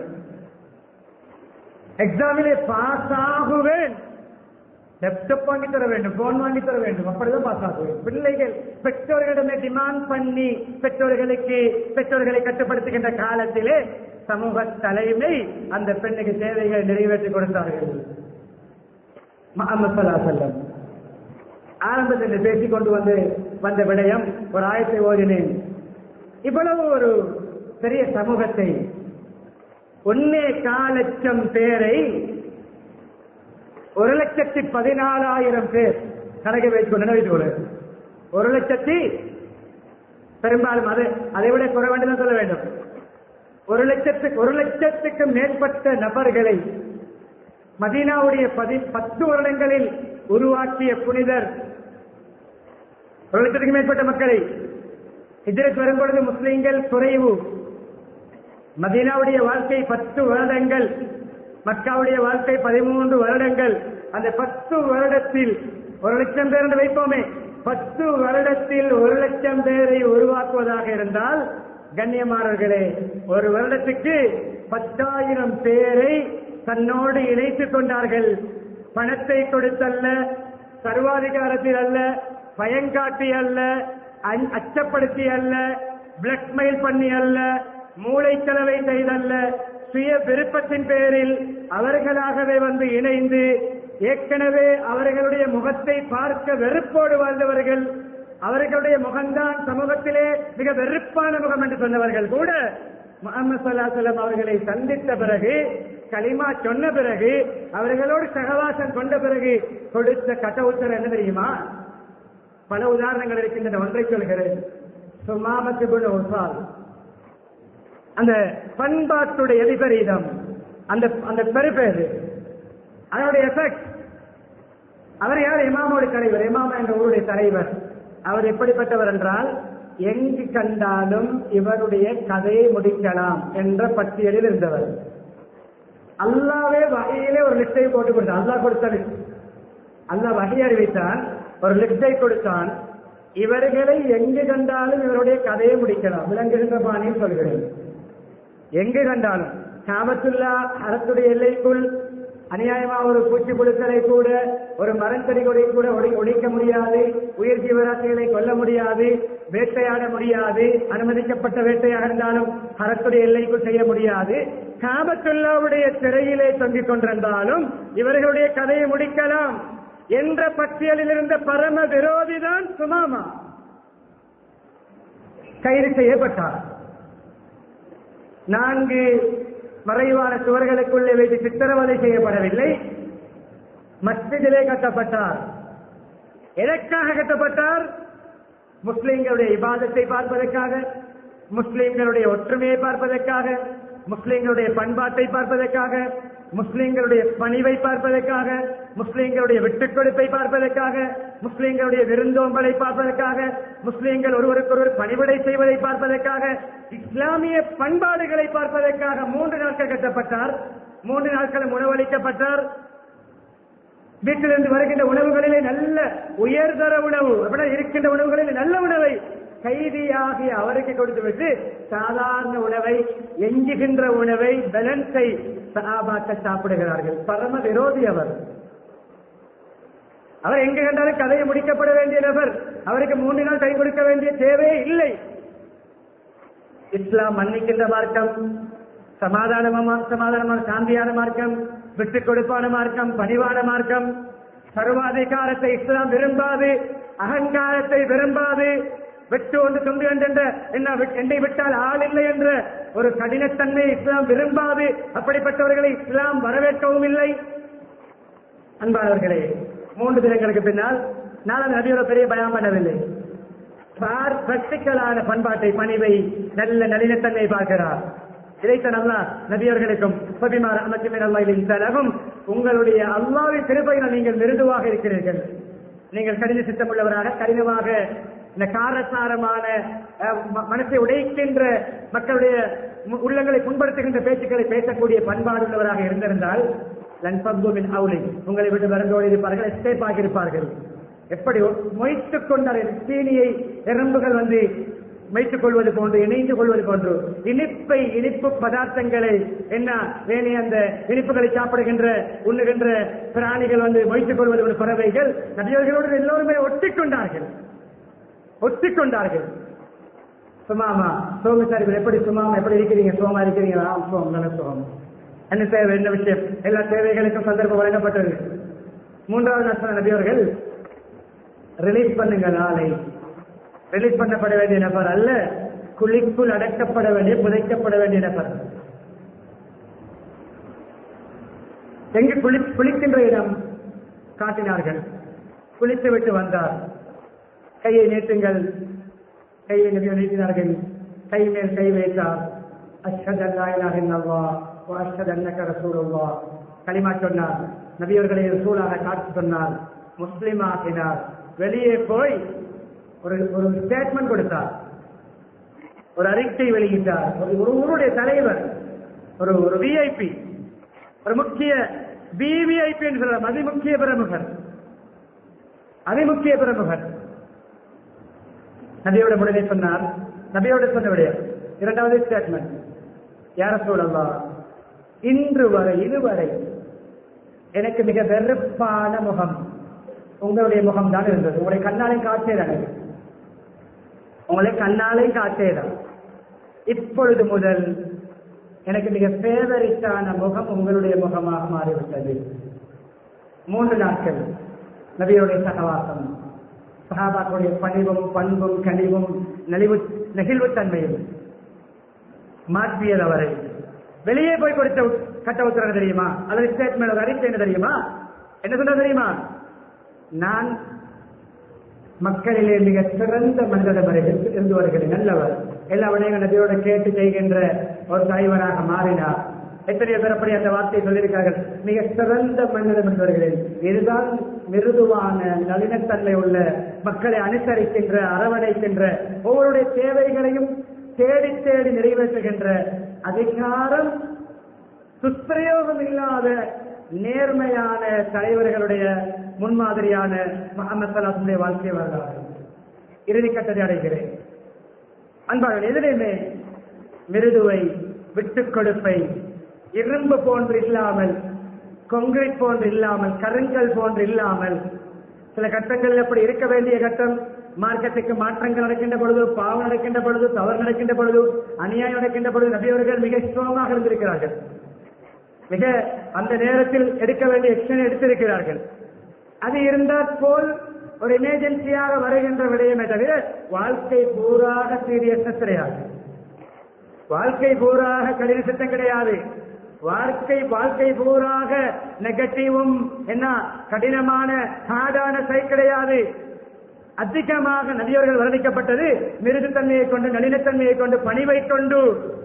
எக்ஸாமிலே பாஸ் ஆகுவேன், லேப்டாப் வாங்கி தர வேண்டும், போன் வாங்கி தர வேண்டும், அப்படிதான் பாஸ் ஆகுவேன். பிள்ளைகள் பெற்றோர்களிடமே டிமாண்ட் பண்ணி பெற்றோர்களை கட்டுப்படுத்துகின்ற காலத்திலே சமூக தலைமை அந்த பெண்ணுக்கு தேவைகளை நிறைவேற்றி கொடுத்தார்கள். முஹம்மது ஸல்லல்லாஹு அலைஹி வஸல்லம் ஆரம்பத்தில் பேசிக் கொண்டு வந்த விடயம் ஒரு ஆயத்தை ஓதினேன். இவ்வளவு ஒரு பெரிய சமூகத்தை 1.4 லட்சம் பேரை 1,14,000 பேர் கணக்கை வைத்துக் கொண்டு 1 லட்சத்தி பெரும்பாலும் அதை விட குறை வேண்டும் சொல்ல வேண்டும். 1 லட்சத்துக்கும் மேற்பட்ட நபர்களை மதீனாவுடைய 10 வருடங்களில் உருவாக்கிய புனிதர் 1 லட்சத்துக்கும் மேற்பட்ட மக்களை ஹிஜ்ரத் வரும்பொழுது முஸ்லிம்கள் குறைவு. மதீனாவுடைய வாழ்க்கை 10 வருடங்கள், மக்காவுடைய வாழ்க்கை 13 வருடங்கள். அந்த 10 வருடத்தில் 1 லட்சம் பேர் என்று வைப்போமே, 10 வருடத்தில் 1 லட்சம் பேரை உருவாக்குவதாக இருந்தால் கண்ணியமானவர்களே, ஒரு வருடத்துக்கு 10,000 பேரை தன்னோடு இணைத்துக் கொண்டார்கள். பணத்தை கொடுத்தல்ல, சர்வாதிகாரத்தில் அல்ல, பயங்காட்டி அல்ல, அச்சப்படுத்தி அல்ல, பிளாக்மெயில் பண்ணி அல்ல, மூளைச்சலவை செய்தல்ல, சுய விருப்பத்தின் பேரில் அவர்களாகவே வந்து இணைந்து ஏற்கனவே அவர்களுடைய முகத்தை பார்க்க வெறுப்போடு வாழ்ந்தவர்கள், அவர்களுடைய முகம்தான் சமூகத்திலே மிக வெறுப்பான முகம் என்று சொன்னவர்கள் கூட முஹம்மது ஸல்லல்லாஹு அலைஹி வஸல்லம் அவர்களை சந்தித்த பிறகு, கலிமா சொன்ன பிறகு, அவர்களோடு சகவாசம் கொண்ட பிறகு கொடுத்த கட்ட உத்தரவு என்ன தெரியுமா? பல உதாரணங்கள் இருக்கின்றன, ஒன்றை சொல்கிறேன். சுமாமத் இப்னு உஸால், அந்த பண்பாட்டுடைய விபரீதம், அந்த பெருபேறு, அதனுடைய எஃபெக்ட். அவர் யார்? இமாமோட தலைவர், இமாமா என்ற ஊருடைய தலைவர். அவர் எப்படிப்பட்டவர் என்றால், எங்கு கண்டாலும் இவருடைய கதையை முடிக்கலாம் என்ற பட்டியலில் இருந்தவர். அல்லாவே வகையிலே ஒரு லிஸ்டை போட்டு கொடுத்தான். அல்லாஹ் கொடுத்த லிஸ்ட், அல்லாஹ் வகை அறிவித்தான், ஒரு லிஸ்டை கொடுத்தான். இவர்களை எங்கு கண்டாலும் இவருடைய கதையை முடிக்கலாம். விளங்குகின்ற பாணியில் சொல்கிறேன். எங்கு கண்டாலும் காபத்துல்லா அரசுடைய எல்லைக்குள் அநியாயமா ஒரு பூச்சி புழுக்களை கூட, ஒரு மரத்தடி கொடை கூட ஒழிக்க முடியாது, உயிர் ஜீவராசிகளை கொல்ல முடியாது, வேட்டையாட முடியாது, அனுமதிக்கப்பட்ட வேட்டையாக இருந்தாலும் அரசுடைய எல்லைக்குள் செய்ய முடியாது. காபத்துல்லாவுடைய திரையிலே தொங்கிக் கொண்டிருந்தாலும் இவர்களுடைய கதையை முடிக்கலாம் என்ற பட்டியலில் இருந்த பரம விரோதிதான் சுமாமா. கைது செய்யப்பட்டார். 4 மறைவான சுவர்களுக்குள்ளே வைத்து சித்திரவதை செய்யப்படவில்லை, மஸ்ஜிதிலே கட்டப்பட்டார். எதற்காக கட்டப்பட்டார்? முஸ்லிம்களுடைய இபாதத்தை பார்ப்பதற்காக, முஸ்லிம்களுடைய ஒற்றுமையை பார்ப்பதற்காக, முஸ்லிம்களுடைய பண்பாட்டை பார்ப்பதற்காக, முஸ்லிம்களுடைய பணிவை பார்ப்பதற்காக, முஸ்லிம்களுடைய விட்டுக் கொடுப்பை பார்ப்பதற்காக, முஸ்லிம்களுடைய விருந்தோம்பலை பார்ப்பதற்காக, முஸ்லிம்கள் ஒருவருக்கொருவர் பணிவிடை செய்வதை பார்ப்பதற்காக, இஸ்லாமிய பண்பாடுகளை பார்ப்பதற்காக 3 நாட்கள் கட்டப்பட்டார். 3 நாட்களும் உணவளிக்கப்பட்டார். வீட்டிலிருந்து வருகின்ற உணவுகளிலே நல்ல உயர்தர உணவு, இருக்கின்ற உணவுகளில் நல்ல உணவை கைதியாகி அவருக்கு கொடுத்துவிட்டு சாதாரண உணவை, எஞ்சுகின்ற உணவை, பேலன்ஸை சஹாபாக்கள் சாப்பிடுகிறார்கள். பரம விரோதி அவர். அவர் எங்கு கண்டாலும் கதையை முடிக்கப்பட வேண்டிய நபர். அவருக்கு 3 நாள் கை கொடுக்க வேண்டிய தேவையே இல்லை. இஸ்லாம் மன்னிக்கின்ற மார்க்கம், சமாதானமான சாந்தியான மார்க்கம், விட்டுக் கொடுப்பான மார்க்கம், பணிவான மார்க்கம். சர்வாதிகாரத்தை இஸ்லாம் விரும்பாது, அகங்காரத்தை விரும்பாது, வெட்டு ஒன்று துண்டு என்ற என்னை விட்டால் ஆள் இல்லை என்ற ஒரு கடினத்தன்மை இஸ்லாம் விரும்பாது. அப்படிப்பட்டவர்களை இஸ்லாம் வரவேற்கவும் இல்லை. அன்பானவர்களே, 3 தினங்களுக்கு பின்னால் நான் நபியோட பெரிய பயம் பண்ணவில்லை. பிராக்டிக்கலான பண்பாட்டை, பணிவை, நல்ல நளினத்தன்மை பார்க்கிறார். இதைத்தான் அல்லாஹ் நபியர்களுக்கும் உங்களுடைய அல்லாஹ்வின் கிருபையினால் நீங்கள் மிருதுவாக இருக்கிறீர்கள், நீங்கள் கடின சித்தமுள்ளவராக, கடினமாக இந்த காரசாரமான மனசை உடைக்கின்ற, மக்களுடைய உள்ளங்களை புண்படுத்துகின்ற பேச்சுக்களை பேசக்கூடிய பண்பாடு உள்ளவராக இருந்திருந்தால் உங்களை விட்டு வரந்தோடு இருப்பார்கள், எஸ்கேப் ஆகியிருப்பார்கள். எப்படி மொய்த்துக் கொண்டார் சீனியை எறும்புகள் வந்து வைத்துக் கொள்வது போன்று, இணைந்து கொள்வது போன்று இனிப்பு பதார்த்தங்களை அந்த இனிப்புகளை சாப்பிடுகின்ற உண்ணுகின்ற பிராணிகள் வந்து மொய்த்துக் கொள்வது ஒரு பறவைகள் நபியர்களோடு எல்லோருமே ஒட்டிக்கொண்டார்கள். சுமாமா சோமசாரி எப்படி சுமாமா எப்படி இருக்கிறீங்க? சோமா இருக்கிறீங்க? சோம் நல்ல சோம். என்ன தேவை, என்ன விஷயம்? எல்லா தேவைகளுக்கும் சந்தர்ப்பம் வழங்கப்பட்டது. 3வது நாள் நபியவர்கள் ரிலீஸ் பண்ணுங்க, நாளை ரிலீஸ் பண்ணப்பட வேண்டிய நபர் அல்ல, குழிக்குள் அடக்கப்பட வேண்டிய புதைக்கப்பட வேண்டிய நபர். எங்கு குளிக்கின்ற இடம் காட்டினார்கள். குளித்து விட்டு வந்தார். கையை நீட்டுங்கள், கையை நீட்டினார்கள். கை மேல் கை வைத்தார். அஷ்ஹது அல்லா இலாஹ இல்லல்லாஹ் வ அஷ்ஹது அன்னக ரசூலுல்லாஹ் கலிமா சொன்னார். நபியவர்களை ரசூலாக காட்டி சொன்னார். முஸ்லிம் ஆகினார். வெளியே போய் ஒரு ஸ்டேட்மெண்ட் கொடுத்தார், ஒரு அறிக்கை வெளியிட்டார். ஒரு ஊருடைய தலைவர், ஒரு விஐபி, ஒரு முக்கிய பிவிஐபி என்று சொல்லலாம், அதிமுக்கிய பிரமுகர், அதிமுக்கிய பிரமுகர் நபியோட முடிவை சொன்னார். நபியோட சொன்ன இரண்டாவது ஸ்டேட்மெண்ட், யா ரசூலல்லாஹ், இன்று வரை இதுவரை எனக்கு மிக வெறுப்பான முகம் உங்களுடைய முகம் தான் இருந்தது. உங்களுடைய கண்ணாலையும் காட்சியதான், உங்களுடைய கண்ணாலையும் காட்சியதான். இப்பொழுது முதல் எனக்கு மிக ஃபேவரிட்டான முகம் உங்களுடைய முகமாக மாறிவிட்டது. 3 நாட்கள் நபியுடைய சகவாசம், சஹாபாக்களுடைய பணிவும் பண்பும் கனிவும் நெகிழ்வுத்தன்மையும் மாற்றியது அவரை. வெளியே போய் கொடுத்த கட்ட உத்தரவு தெரியுமா, அல்லது ஸ்டேட்மெண்ட் அறிக்கை என்ன தெரியுமா? என்ன சொன்ன தெரியுமா? நான் மக்களிலே மிக சிறந்த மனிதர்கள் இருந்து வருகிறேன், நல்லவர், எல்லா விடயங்கள் நபியோட கேட்டு செய்கின்ற ஒரு தலைவராக மாறினார். எத்தனையோ பேர் அப்படி அந்த வார்த்தையை சொல்லியிருக்கார்கள். மிக சிறந்த மனிதம் என்று வருகிறேன். இதுதான் மிருதுவான நளினத்தன்மை உள்ள, மக்களை அனுசரிக்கின்ற, அரவணைக்கின்ற, ஒவ்வொருடைய தேவைகளையும் தேடி தேடி நிறைவேற்றுகின்ற அதிகாரம், துஷ்பிரயோகம் இல்லாத நேர்மையான தலைவர்களுடைய முன்மாதிரியான முஹம்மது ஸல்லல்லாஹு அலைஹி வஸல்லம் வாழ்க்கை வரலாறு. இறுதி கட்டத்தை அடைகிறேன். அன்பார்கள், எதிரையுமே மிருதுவை, விட்டுக் கொடுப்பை, இரும்பு போன்று இல்லாமல், கொங்கிரீட் போன்று இல்லாமல், கருங்கல் போன்று இல்லாமல், சில கட்டங்கள் எப்படி இருக்க வேண்டிய கட்டம், மார்க்கத்துக்கு மாற்றங்கள் நடக்கின்ற பொழுது, பாவம் நடக்கின்ற பொழுது, தவறு நடக்கின்ற பொழுது, அநியாயம் நடக்கின்ற பொழுது நபியவர்கள் மிக ஸ்ட்ராங்காக இருந்திருக்கிறார்கள். மிக அந்த நேரத்தில் எடுக்க வேண்டிய ஆக்ஷன் எடுத்திருக்கிறார்கள். அது இருந்தால் போல் ஒரு எமர்ஜென்சியாக வருகின்ற விடயமே தவிர வாழ்க்கை பூராக சீரியஸ்னஸ் கிடையாது, வாழ்க்கை பூராக கடின சித்தம் கிடையாது, வாழ்க்கை பூராக நெகட்டிவும் என்ன கடினமான ஹார்டான சை கிடையாது. அதிகமாக நபியவர்கள் வர்ணிக்கப்பட்டது மிருதுத்தன்மையை கொண்டு, நளினத்தன்மையை கொண்டு, பணிவை கொண்டு.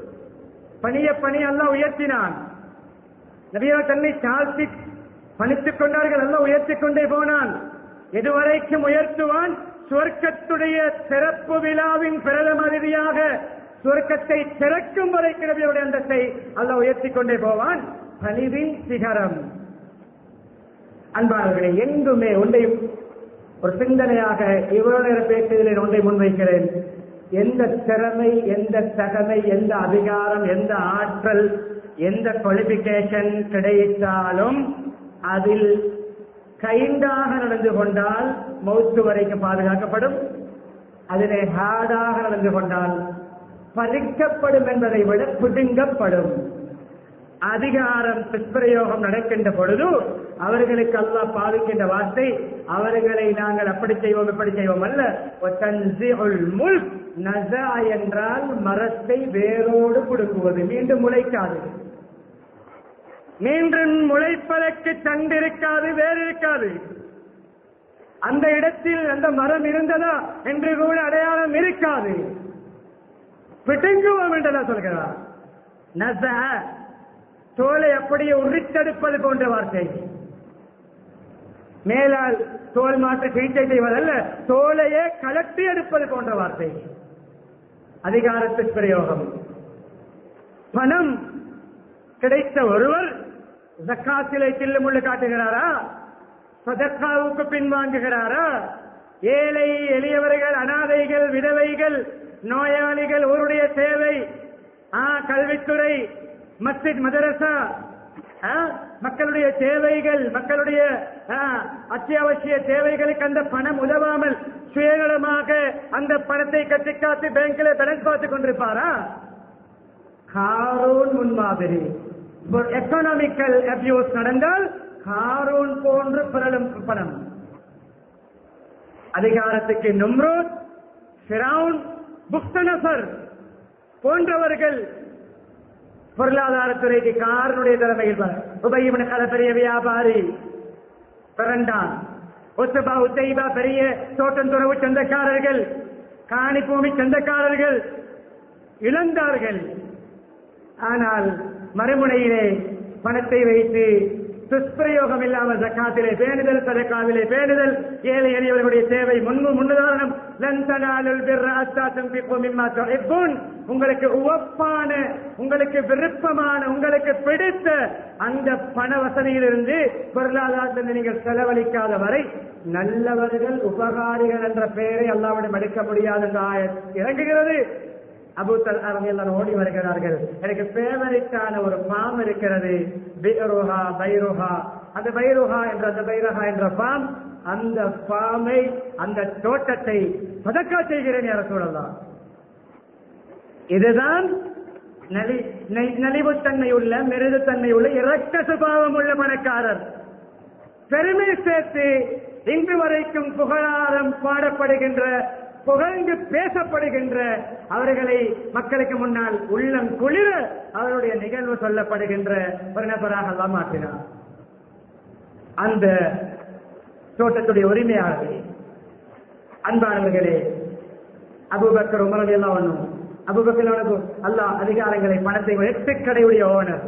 பணி அல்லாஹ் உயர்த்தினான். நபியவர் தன்னை தாழ்த்தி பணித்துக் கொண்டார்கள், அல்லாஹ் உயர்த்திக் கொண்டே போனான். எதுவரைக்கும் உயர்த்துவான்? சுவர்க்கத்துடைய சிறப்பு விழாவின் பிரதம அதிதியாக சுவர்க்கத்தை திறக்கும் வரைக்கும் நபியுடைய அந்தத்தை அல்லாஹ் உயர்த்திக் கொண்டே போவான். பணிவின் சிகரம். அன்பானவர்களே, எங்குமே ஒன்றையும் ஒரு சிந்தனையாக இவ்வளவு நேரம் பேசுவதில் ஒன்றை முன்வைக்கிறேன். எந்த திறமை, எந்த தகமை, எந்த அதிகாரம், எந்த ஆற்றல், எந்த குவாலிபிகேஷன் கிடைத்தாலும் அதில் கைண்டாக நடந்து கொண்டால் மௌத்து வரைக்கும் பாதுகாக்கப்படும். அதிலே ஹார்டாக நடந்து கொண்டால் பறிக்கப்படும் என்பதை விட பிடுங்கப்படும். அதிகாரம் துஷ்பிரயோகம் நடக்கின்ற பொழுது அவர்களுக்கு அல்லாஹ் பாவிக்கின்ற வார்த்தை, அவர்களை நாங்கள் அப்படி செய்வோம் இப்படி செய்வோம் அல்ல. நஸா என்றால் மரத்தை வேரோடு புடுங்குவது, மீண்டும் முளைக்காது. மீண்டும் முளைப்பதற்கு தண்டு இருக்காது, வேறு இருக்காது. அந்த இடத்தில் அந்த மரம் இருந்ததா என்று கூட அடையாளம் இருக்காது. பிடுங்குவோம் என்றெல்லாம் சொல்கிறார். நஸா தோலை அப்படியே உரித்தெடுப்பது போன்ற வார்த்தை. மேலால் தோல் மாற்ற சிகிச்சை செய்வதல்ல, தோலையே கலட்டி எடுப்பது போன்ற வார்த்தை. அதிகாரத்தின் பிரயோகம். பணம் கிடைத்த ஒருவர் ஜக்காத்திலே தில்லுமுள்ளு காட்டுகிறாரா? சதக்காவுக்கு பின்வாங்குகிறாரா? ஏழை எளியவர்கள், அனாதைகள், விதவைகள், நோயாளிகள், ஊருடைய சேவை, கல்வித்துறை, மஸ்ஜித், மதரசா, மக்களுடைய தேவைகள், மக்களுடைய அத்தியாவசிய தேவைகளுக்கு அந்த பணம் உதவாமல் சுயநலமாக அந்த பணத்தை கட்டிக்காத்து பேங்க்ல பேலன்ஸ் பார்த்துக் கொண்டிருப்பாரா? காரூன் முன்மாதிரி. எக்கனாமிக்கல் அபியூஸ் நடந்தால் காரூன் போன்று பரலும் பணம். அதிகாரத்துக்கு நும்ரூத், ஃபிரௌன், புக்தனசர் போன்றவர்கள் பொருளாதாரத்துறைக்கு காரனுடைய தலைமையில் உபய் இப்னு கலப் பெரிய வியாபாரி பிறந்தான். உத்பா உத்தைபா பெரிய தோட்டம் துறவு சொந்தக்காரர்கள், காணி பூமி சொந்தக்காரர்கள் இழந்தார்கள். ஆனால் மறுமுனையிலே பணத்தை வைத்து துஷ்பிரயோகம் இல்லாமல் ஜக்காத்திலே பேணுதல், சதக்காவிலே பேணுதல், ஏழை எளியவர்களுடைய தேவை முன்னுதாரணம். உங்களுக்கு உவப்பான, உங்களுக்கு விருப்பமான, உங்களுக்கு பிடித்த அந்த பண வசதியிலிருந்து பொருளாதாரத்தில் நீங்கள் செலவழிக்காத வரை நல்லவர்கள் உபகாரிகள் என்ற பெயரை அல்லாஹ்விடம் எடுக்க முடியாது என்ற ஆயத் இறங்குகிறது. அபூ தல்ஹா ரலியல்லாஹு ஓடி வருகிறார்கள். எனக்கு ஃபேவரைட்டான ஒரு ஃபார்ம் இருக்கிறது, பைருஹா பைருஹா. அந்த பைருஹா என்ற ஃபார்ம், அந்த ஃபார்மை, அந்த தோட்டத்தை சதக்கா செய்கிறேன் யா ரசூலல்லாஹ். இதுதான் நலிவுத்தன்மை உள்ள, மிருதுத்தன்மை உள்ள, இரக்க சுபாவம் உள்ள பணக்காரர். பெருமை சேர்த்து இன்று வரைக்கும் புகழாரம் பாடப்படுகின்ற, புகழ்ந்து பேசப்படுகின்ற, அவர்களை மக்களுக்கு முன்னால் உள்ளம் குளிர அவருடைய நிகழ்வு சொல்லப்படுகின்ற ஒரு நபராக அல்லாஹ் மாற்றினார். அந்த தோட்டத்துடைய உரிமையாளர்களே, அன்பானவர்களே, அபூபக்கர் உமர் ரலியல்லாஹு அன்ஹு, அபூபக்கர் அல்லாஹ் அதிகாரங்களை, பணத்தை, 8 கடையுடைய ஓனர்.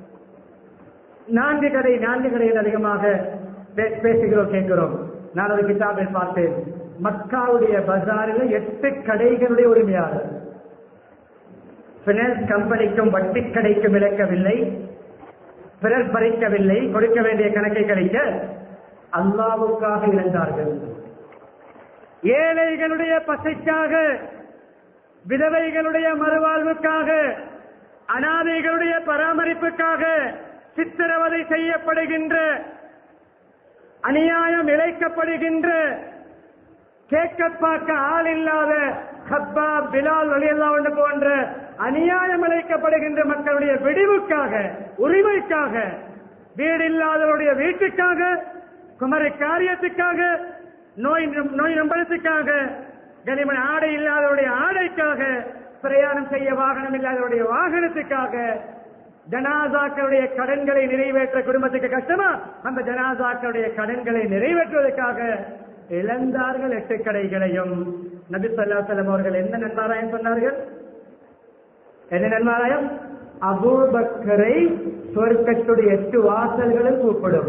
4 கடையில் அதிகமாக பேசுகிறோம், கேட்கிறோம். நான் ஒரு கிதாபில் பார்த்தேன், மக்காவுடைய பஜாரில் 8 கடைகளுடைய உரிமையாளர். பினான்ஸ் கம்பெனிக்கும் வட்டி கடைக்கும் இழக்கவில்லை, பிறர் பறிக்கவில்லை, கொடுக்க வேண்டிய கணக்கை கழிக்க அல்லாஹ்வுக்காக இழந்தார்கள். ஏழைகளுடைய பசைக்காக, விதவைகளுடைய மறுவாழ்வுக்காக, அனாதைகளுடைய பராமரிப்புக்காக, சித்திரவதை செய்யப்படுகின்ற, அநியாயம் இழைக்கப்படுகின்ற, கேட்க பார்க்க ஆள் இல்லாத ஹப்பாப், பிலால் ரலியல்லாஹு அன்ஹு போன்ற அநியாயம் இழைக்கப்படுகின்ற மக்களுடைய விடிவுக்காக, உரிமைக்காக, வீடு இல்லாதவருடைய வீட்டுக்காக, குமரி காரியத்துக்காக, நோய் நம்பளத்துக்காக, கனிமன் ஆடை இல்லாதவருடைய ஆடைக்காக, பிரயாணம் செய்ய வாகனம் இல்லாதவருடைய வாகனத்துக்காக, ஜனாசாக்களுடைய கடன்களை நிறைவேற்ற குடும்பத்துக்கு கஷ்டமா, அந்த ஜனாசாக்களுடைய கடன்களை நிறைவேற்றுவதற்காக இழந்தார்கள் 8 கடைகளையும். நபி ஸல்லல்லாஹு அலைஹி வஸல்லம் அவர்கள் என்ன நன்மாராயம் சொன்னார்கள்? என்ன நன்மாராயம்? அபூபக்கரை சொர்க்கத்துடைய 8 வாசல்களும் கூப்பிடும்.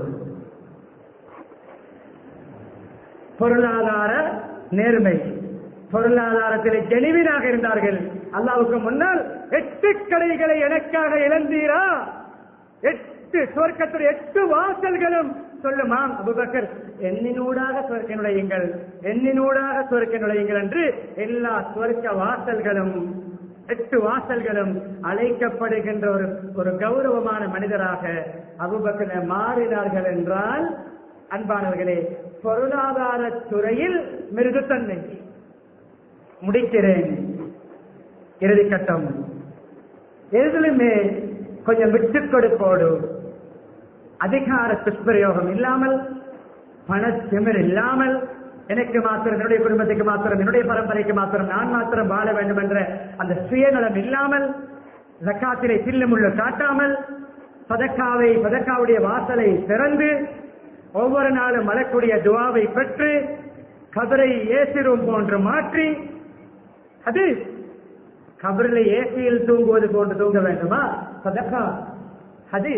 பொருளாதார நேர்மை, பொருளாதாரத்திலே ஜெனிவினாக இருந்தார்கள். அல்லாஹ்வுக்கு முன்னால் 8 கடைகளை எனக்காக இழந்தீரா? 8 சொர்க்கத்துடைய 8 வாசல்களும் சொல்லுமாம் அபூபக்கர், எண்ணினூடாக சொர்க்க நுழையுங்கள், எண்ணினூடாக சொர்க்க நுழையுங்கள் என்று எல்லா சொர்க்க வாசல்களும் 8 வாசல்களும் அழைக்கப்படுகின்ற ஒரு கௌரவமான மனிதராக அபூபக்கர் மாறினார்கள் என்றால், அன்பானவர்களே, பொருளாதார துறையில் மிருதுத்தன்மை. முடிக்கிறேன், இறுதி கட்டம். எதிலுமே கொஞ்சம் விட்டுக் கொடுப்போடு, அதிகார துஷ்பிரயோகம் இல்லாமல், பணத்திமிர் இல்லாமல், எனக்கு மாத்திரம், என்னுடைய குடும்பத்துக்கு மாத்திரம், என்னுடைய பரம்பரைக்கு மாத்திரம், நான் மாத்திரம் வாழ வேண்டும் என்ற அந்த சுயநலம் இல்லாமல், ஜக்காத்திலே தில்லுமுள்ளு காட்டாமல், சதக்காவுடைய வாசலை திறந்து ஒவ்வொரு நாளும் மலக்கூடிய துவாவை பெற்று கபரை ஏசிரும் போன்று மாற்றி, அது கபரில் ஏசியில் தூங்குவது போன்று தூங்க வேண்டுமா? சதக்கா அது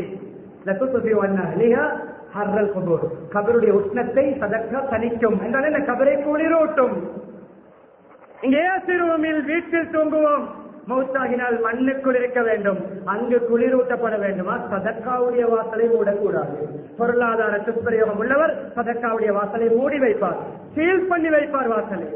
கபருடைய உஷ்ணத்தை சதக்கா தணிக்கும் என்றால் இந்த கபரை குளிரூட்டும். இங்கே ஏசிருவில் வீட்டில் தூங்குவோம், மௌத்தாகினால் மண்ணுக்குள் இருக்க வேண்டும், அங்கு குளிரூட்டப்பட வேண்டுமா? சதக்காவுடைய வாசலை மூடக்கூடாது. பொருளாதார துஷ்பிரயோகம் உள்ளவர் சதக்காவுடைய வாசலை மூடி வைப்பார், சீல் பண்ணி வைப்பார் வாசலை.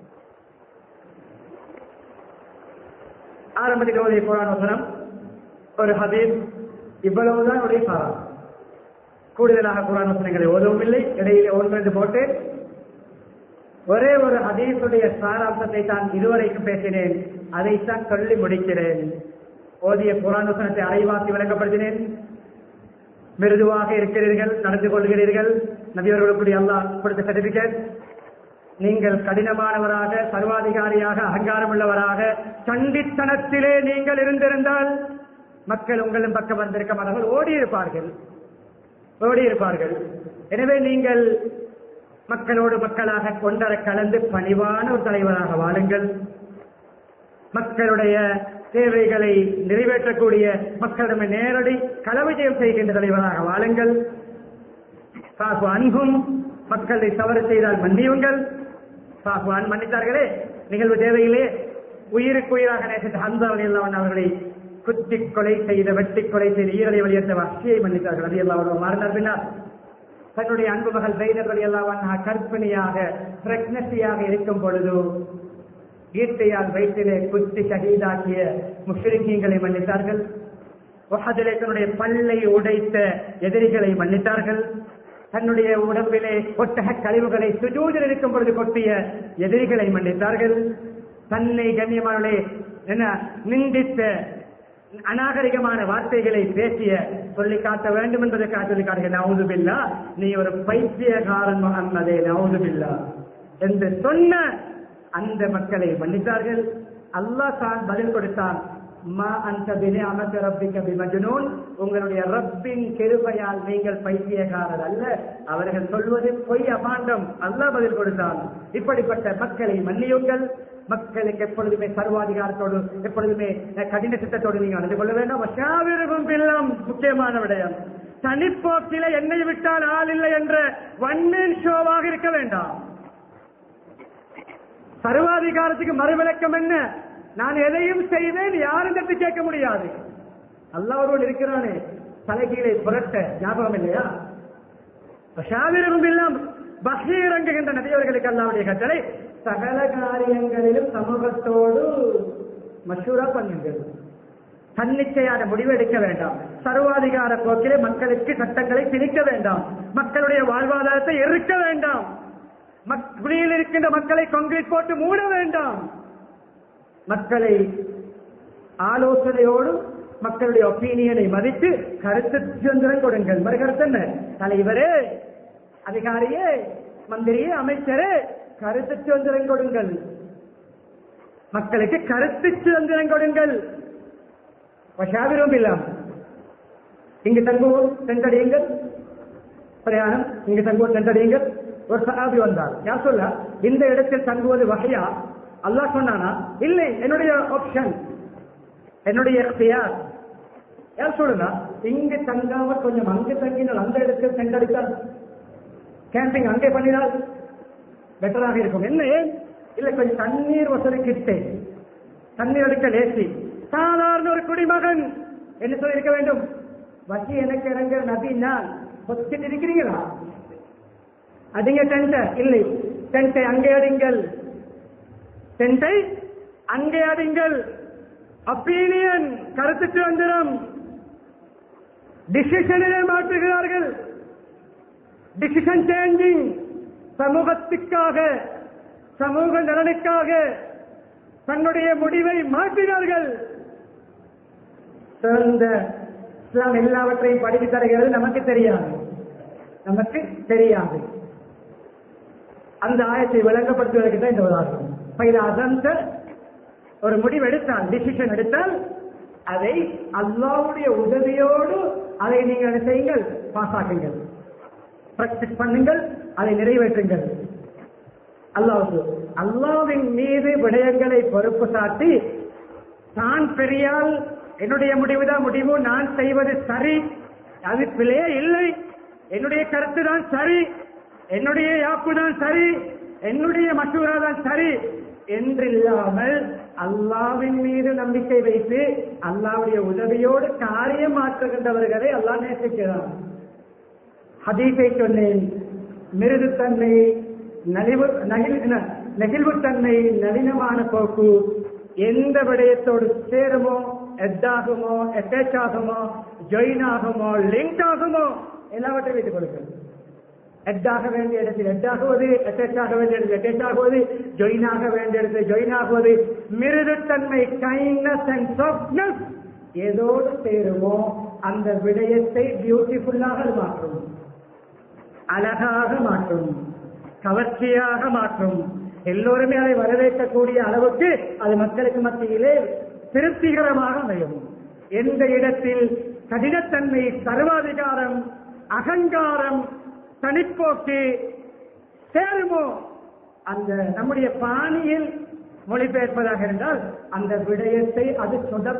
ஆரம்பத்தில் ஓதிய குர்ஆன் வசனம், ஒரு ஹதீஸ், இவ்வளவுதான் உடைய சாரம். கூடுதலாக குர்ஆன் வசனங்களை ஓதவும் இல்லை, இடையிலே 1-2 போட்டு ஒரே ஒரு ஹதீஸுடைய சாராம்சத்தை தான் இதுவரைக்கும் பேசினேன், அதைத்தான் சொல்லி முடிக்கிறேன். ஓதிய குர்ஆன் வசனத்தை அரைவாசி விளக்கப்படுத்தினேன். மிருதுவாக இருக்கிறீர்கள், நடந்து கொள்கிறீர்கள், நபியவர்களுக்கு அல்லாஹ் கொடுத்த சர்டிபிகேட். நீங்கள் கடினமானவராக, சர்வாதிகாரியாக, அகங்காரம் உள்ளவராக, சண்டித்தனத்திலே நீங்கள் இருந்திருந்தால் மக்கள் உங்களின் பக்கம் வந்திருக்க மாட்டார்கள், ஓடி இருப்பார்கள். எனவே நீங்கள் மக்களோடு மக்களாக கொண்டர கலந்து பணிவான ஒரு தலைவராக வாழுங்கள். மக்களுடைய தேவைகளை நிறைவேற்றக்கூடிய, மக்களிடம் நேரடி களவிஜயம் செய்கின்ற தலைவராக வாழுங்கள். அன்பும், மக்களை தவறு செய்தால் மன்னியுங்கள். மன்னித்தார்களே, நிகழ்வு தேவையிலே உயிருக்கு உயிராக நேசித்த ஹம்சா ரலியல்லாஹு அவர்களை குத்தி கொலை செய்த, வெட்டி கொலை செய்த, ஈரலை வெளியேற்ற வஹ்ஷியை மன்னித்தார்கள். ரலியல்லாஹு மாறினார். பின்னர் தன்னுடைய அன்பு மகள் ஸைனப் ரலியல்லாஹு அன்ஹா கர்ப்பிணியாக, பிரெக்னன்சியாக இருக்கும் பொழுது ஈட்டையால் வயிற்றிலே குத்தி ஷஹீதாக்கிய முஷ்ரிக்கீன்களை மன்னித்தார்கள். உஹதிலே தன்னுடைய பல்லை உடைத்த எதிரிகளை மன்னித்தார்கள். தன்னுடைய உடம்பிலே ஒட்டக கழிவுகளை சுஜூதில் இருக்கும் பொழுது கொட்டிய எதிரிகளை மன்னித்தார்கள். தன்னை கண்ணியமானே நிந்தித்த அநாகரிகமான வார்த்தைகளை பேசிய சொல்லி காட்ட வேண்டும் என்பதற்காக சொல்லி காட்டுகிறேன். நவுது பில்லா, நீ ஒரு பைத்தியகாரன் முஹம்மதே, நவுது பில்லா என்று சொன்ன அந்த மக்களை மன்னித்தார்கள். அல்லாஹ் தான் பதில் கொடுத்தான், மா அன்த பினிஅமத்தி ரப்பிக பிமஜ்னூன், உங்களுடைய ரப்பின் கிருபையால் நீங்கள் பைத்தியக்காரர் அல்ல, அவர்கள் சொல்வது பொய், அபாண்டம். அல்லாஹ் பதில் கொடுத்தான். இப்படிப்பட்ட மக்களை மன்னியுங்கள். மக்களுக்கு எப்பொழுதுமே சர்வாதிகாரத்தோடு, எப்பொழுதுமே கடின சித்தத்தோடு நீங்கள் நடந்து கொள்ள வேண்டும். வஷாவிருகும் பில்லம், முக்கியமான விடயம். தனிப்போக்கில என்னை விட்டால் ஆள் இல்லை என்ற ஒன்மேன் ஷோவாக இருக்க வேண்டாம். சர்வாதிகாரத்துக்கு மறுவிளக்கம் என்ன? நான் எதையும் செய்வேன், யாரும் தட்டி கேட்க முடியாது. அல்லாஹ் ஒருவன் இருக்கிறானே, தலைகீழை புரட்ட ஞாபகம் இல்லையா? பகீரங்குகின்ற நபியவர்களுக்கு அல்லாஹ்வுடைய கட்டளை, சகல காரியங்களிலும் சமூகத்தோடு மஷூரா பண்ணுங்கள். தன்னிச்சையான முடிவு எடுக்க வேண்டாம். சர்வாதிகார போக்கிலே மக்களுக்கு சட்டங்களை திணிக்க வேண்டாம். மக்களுடைய வாழ்வாதாரத்தை எரிக்க வேண்டாம். குடியில் இருக்கின்ற மக்களை கான்கிரீட் போட்டு மூட வேண்டாம். மக்களை ஆலோசனையோடு, மக்களுடைய ஒப்பீனியனை மதித்து கருத்து சுதந்திரம் கொடுங்கள். மறுகருத்து என்ன? தலைவரே, அதிகாரியே, மந்திரியே, அமைச்சரே, கருத்து சுதந்திரம் கொடுங்கள். மக்களுக்கு கருத்து சுதந்திரம் கொடுங்கள். வஷாவிரும் இல்லாம். இங்கு தங்குவோம், சென்றடையுங்கள். பிரயாணம், இங்கு தங்குவோம், சென்றடையுங்கள். ஒரு சஹாபி வந்தார். யார் சொல்ல இந்த இடத்தில் தங்குவது வகையா? அல்லாஹ் சொன்னானா? இல்லை, என்னுடைய ஆப்ஷன், என்னுடைய இக்தியார். யார் சொல்லுங்க? இங்கு தங்காம கொஞ்சம் அங்கு தங்கினால், அந்த இடத்தில் சென்றடித்தால், கேம்பிங் அங்கே பண்ணினால் பெட்டராக இருக்கும். என்ன? இல்லை, கொஞ்சம் தண்ணீர் வசதி கிட்டே, தண்ணீர் எடுக்க லேசி. சாதாரண ஒரு குடிமகன் என்ன சொல்லி இருக்க வேண்டும்? வசி எனக்கு இறங்குற நபி, நான் பொத்திட்டு இருக்கிறீங்களா? அதிக டென்ட் இல்லை, டென்ட்டை அங்கே அடிங்கள், டென்ட்டை அங்கே அடிங்கள். ஒப்பீனியன், கருத்து சுதந்திரம், டிசிஷனிலே மாற்றுகிறார்கள். டிசிஷன் சேஞ்சிங், சமூகத்துக்காக, சமூக நலனுக்காக தன்னுடைய முடிவை மாற்றினார்கள். சிறந்த இஸ்லாம் எல்லாவற்றையும் படித்து தருகிறது. நமக்கு தெரியாது. அந்த ஆயத்தை விளங்கப்படுத்துவதற்கு தான் இந்த உதாரணம். பைலாசந்த ஒரு முடிவு எடுத்தால், டிசிஷன் எடுத்தால், அதை அல்லாஹ்வுடைய உதவியோடு அதை நீங்கள் செய்யுங்கள், பாசாக்குங்கள், பிராக்டிஸ் பண்ணுங்கள், அதை நிறைவேற்றுங்கள். அல்லாஹ்வின் மீது விடயங்களை பொறுப்பு சாட்டி, நான் பெரியால், என்னுடைய முடிவுதான் முடிவு, நான் செய்வது சரி, அது பிழையே இல்லை, என்னுடைய கருத்து தான் சரி, என்னுடைய யாப்பு தான் சரி, என்னுடைய மசூரா தான் சரி என்றில்லாமல் அல்லாஹ்வின் மீது நம்பிக்கை வைத்து அல்லாஹ்வுடைய உதவியோடு காரியம் மாற்றுகின்றவர்களை அல்லாஹ் நேசிக்கிறான். ஹதீஸை சொன்னேன். மிருதுத்தன்மை, நெகிழ்வுத்தன்மை, நளினமான போக்கு எந்த விடயத்தோடு சேருமோ, எட்டாகுமோ, அட்டாச் ஆகுமோ, ஜாயின் ஆகுமோ, லிங்க் ஆகுமோ, எல்லாவற்றையும் வைத்துக் கொடுக்கிறது. எட்டாக வேண்டிய இடத்தில் எட்டாகுவது, அட்டாச் ஆக வேண்டிய இடத்தில் அட்டாச் ஆகுவது, ஜாயின் ஆக வேண்டிய இடத்தில் ஜாயின் ஆகுவது. மிருதுத்தன்மை, கைண்ட்னஸ் அண்ட் சாஃப்ட்னஸ் ஏதோடு சேருமோ அந்த விடயத்தை பியூட்டிஃபுல்லாக மாற்றும், அழகாக மாற்றும். கவர்ச்சியாக மாற்றும். எல்லோருமே அதை வரவேற்கக்கூடிய அளவுக்கு அது மக்களுக்கு மத்தியிலே திருப்திகரமாக அமையும். எந்த இடத்தில் கடினத்தன்மை, சர்வாதிகாரம், அகங்காரம், தனிப்போக்கு சேருமோ அந்த நம்முடைய பாணியில் மொழிபெயர்ப்பதாக இருந்தால் அந்த விடயத்தை அது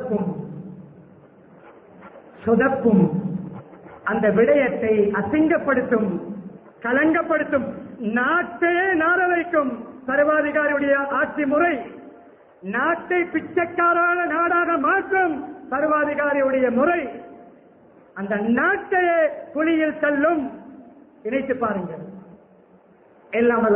சொதப்பும், அந்த விடயத்தை அசிங்கப்படுத்தும், கலங்கப்படுத்தும், நாட்டையே நார வைக்கும். சர்வாதிகாரியுடைய ஆட்சி முறை நாட்டை பிச்சைக்காரான நாடாக மாற்றும். சர்வாதிகாரியுடைய முறை அந்த நாட்டையே குழியில் தள்ளும். இணைத்து பாருங்கள். எல்லாம்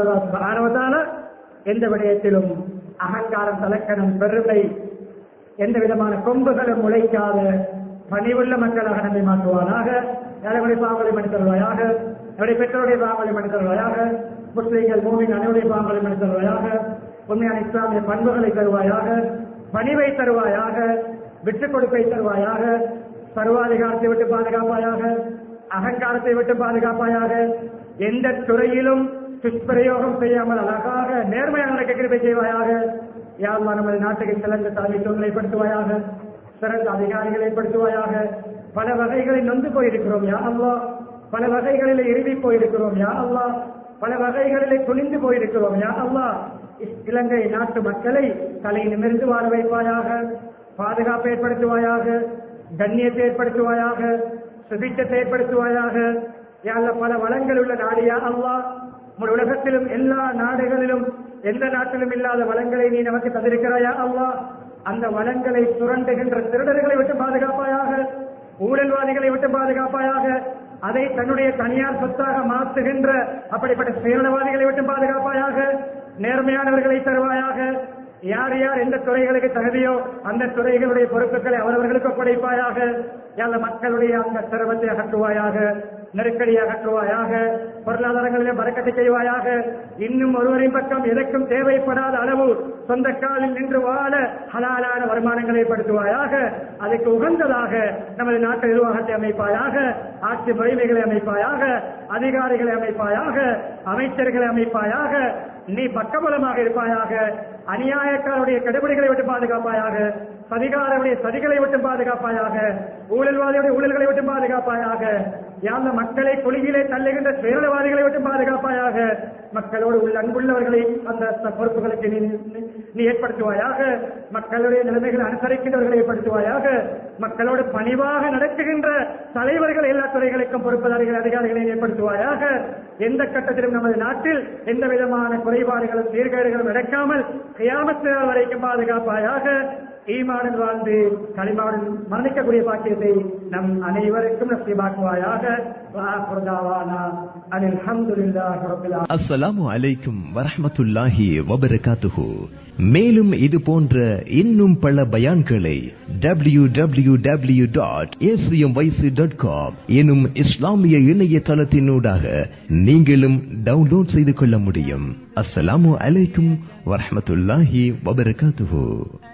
எந்த விடயத்திலும் அகங்காரம், தலக்கணம், பெருமை, எந்த விதமான கொம்புகளும் முளைக்காத பணிவுள்ள மக்களாக நம்மை மாற்றுவானாக. யாருடைய பாவங்களை மனிதர்களாக, என்னுடைய பெற்றோருடைய பாவங்களை மனிதர்களாக, முஸ்லீம்கள் மூமின் அனைவருடைய பாவங்களை மனிதர்களாக, உண்மையான இஸ்லாமிய பண்புகளை தருவாயாக, பணிவை தருவாயாக, விட்டுக் கொடுப்பை தருவாயாக, சர்வாதிகாரத்தை விட்டு பாதுகாப்பாயாக, அகங்காரத்தை விட்டு பாதுகாப்பாயாக, எந்த துறையிலும் துஷ்பிரயோகம் செய்யாமல் அழகாக நேர்மையாக நடக்க கிருபை செய்வாயாக. யாழ்லா நமது நாட்டுக்கு சிறந்த தலைமைத்துவங்களை ஏற்படுத்துவாயாக, சிறந்த அதிகாரிகளை ஏற்படுத்துவாயாக. பல வகைகளில் நொந்து போயிருக்கிறோம் யா அல்லாஹ், பல வகைகளில் இறுதி போயிருக்கிறோம் யா அல்லாஹ், பல வகைகளிலே குனிந்து போயிருக்கிறோம் யா அல்லாஹ். இலங்கை நாட்டு மக்களை தலை நிமிர்ந்து வாழ வைப்பாயாக, பாதுகாப்பை ஏற்படுத்துவாயாக, கண்ணியத்தை ஏற்படுத்துவாயாக, சுபிட்சத்தை ஏற்படுத்துவாயாக. யாழ்லா பல வளங்கள் உள்ள நாடு யா அல்லாஹ், உலகத்திலும் எல்லா நாடுகளிலும் எந்த நாட்டிலும் இல்லாத வளங்களை நீ நமக்கு தந்திருக்கிறாயா அல்லாஹ். அந்த வளங்களை சுரண்டுகின்ற திருடர்களை விட்டு பாதுகாப்பாயாக, ஊழல்வாதிகளை விட்டு பாதுகாப்பாயாக, அதை தன்னுடைய தனியார் சொத்தாக மாற்றுகின்ற அப்படிப்பட்ட சுயநலவாதிகளை விட்டு பாதுகாப்பாயாக, நேர்மையானவர்களை தருவாயாக. யார் யார் எந்த துறைகளுக்கு தகுதியோ அந்த துறைகளுடைய பொறுப்புகளை அவரவர்களுக்கு ஒப்படைப்பாயாக. யாழ் மக்களுடைய அந்த சிரமத்தை அகற்றுவாயாக, நெருக்கடியை அகற்றுவாயாக, பொருளாதாரங்களிலே பறக்கத்தை செய்வாயாக. இன்னும் ஒருவரின் பக்கம் எதற்கும் தேவைப்படாத அளவு சொந்த காலில் நின்று வாழ ஹலாலான வருமானங்களை ஏற்படுத்துவாயாக. அதற்கு உகந்ததாக நமது நாட்டு நிர்வாகத்தை அமைப்பாயாக, ஆட்சி முறைமைகளை அமைப்பாயாக, அதிகாரிகளை அமைப்பாயாக, அமைச்சர்களை அமைப்பாயாக. நீ பக்கபலமாக இருப்பாயாக. அநியாயக்காரருடைய கெடுபிடிகளை விட்டு பாதுகாப்பாயாக, சதிகாரருடைய சதிகளை விட்டு பாதுகாப்பாயாக, ஊழல்வாதியுடைய ஊழல்களை விட்டு பாதுகாப்பாயாக. யாழ்ல மக்களை குழியிலே தள்ளுகின்ற சுயநலவாதிகளை விட்டு பாதுகாப்பாயாக. மக்களோடு உள்ள அன்புள்ளவர்களை அந்த பொறுப்புகளுக்கு நீ ஏற்படுத்துவாயாக. மக்களுடைய நிலைமைகளை அனுசரிக்கின்றவர்களை ஏற்படுத்துவாயாக. மக்களோடு பணிவாக நடத்துகின்ற தலைவர்கள் எல்லா துறைகளுக்கும் பொறுப்புதாரிகள் அதிகாரிகளை ஏற்படுத்துவாயாக. எந்த கட்டத்திலும் நமது நாட்டில் எந்த விதமான குறைபாடுகளும் சீர்கேடுகளும் நடக்காமல் கியாமத் நாள் வரைக்கும் பாதுகாப்பாயாக. ஈமானுடன் வாழ்ந்து களிமாவுடன் மரணிக்கக்கூடிய பாக்கியத்தை நம் அனைவருக்கும் நசீபாக்குவாயாக. அஸ்ஸலாமு அலைக்கும் வரஹ்மத்துல்லாஹி வபரகாத்துஹு. மேலும் இது போன்ற இன்னும் பல பயான்களை www.acmyc.com எனும் இஸ்லாமிய இணையதளத்தினூடாக நீங்களும் டவுன்லோட் செய்து கொள்ள முடியும். அஸ்ஸலாமு அலைக்கும் வரஹ்மத்துல்லாஹி வபரகாத்துஹு.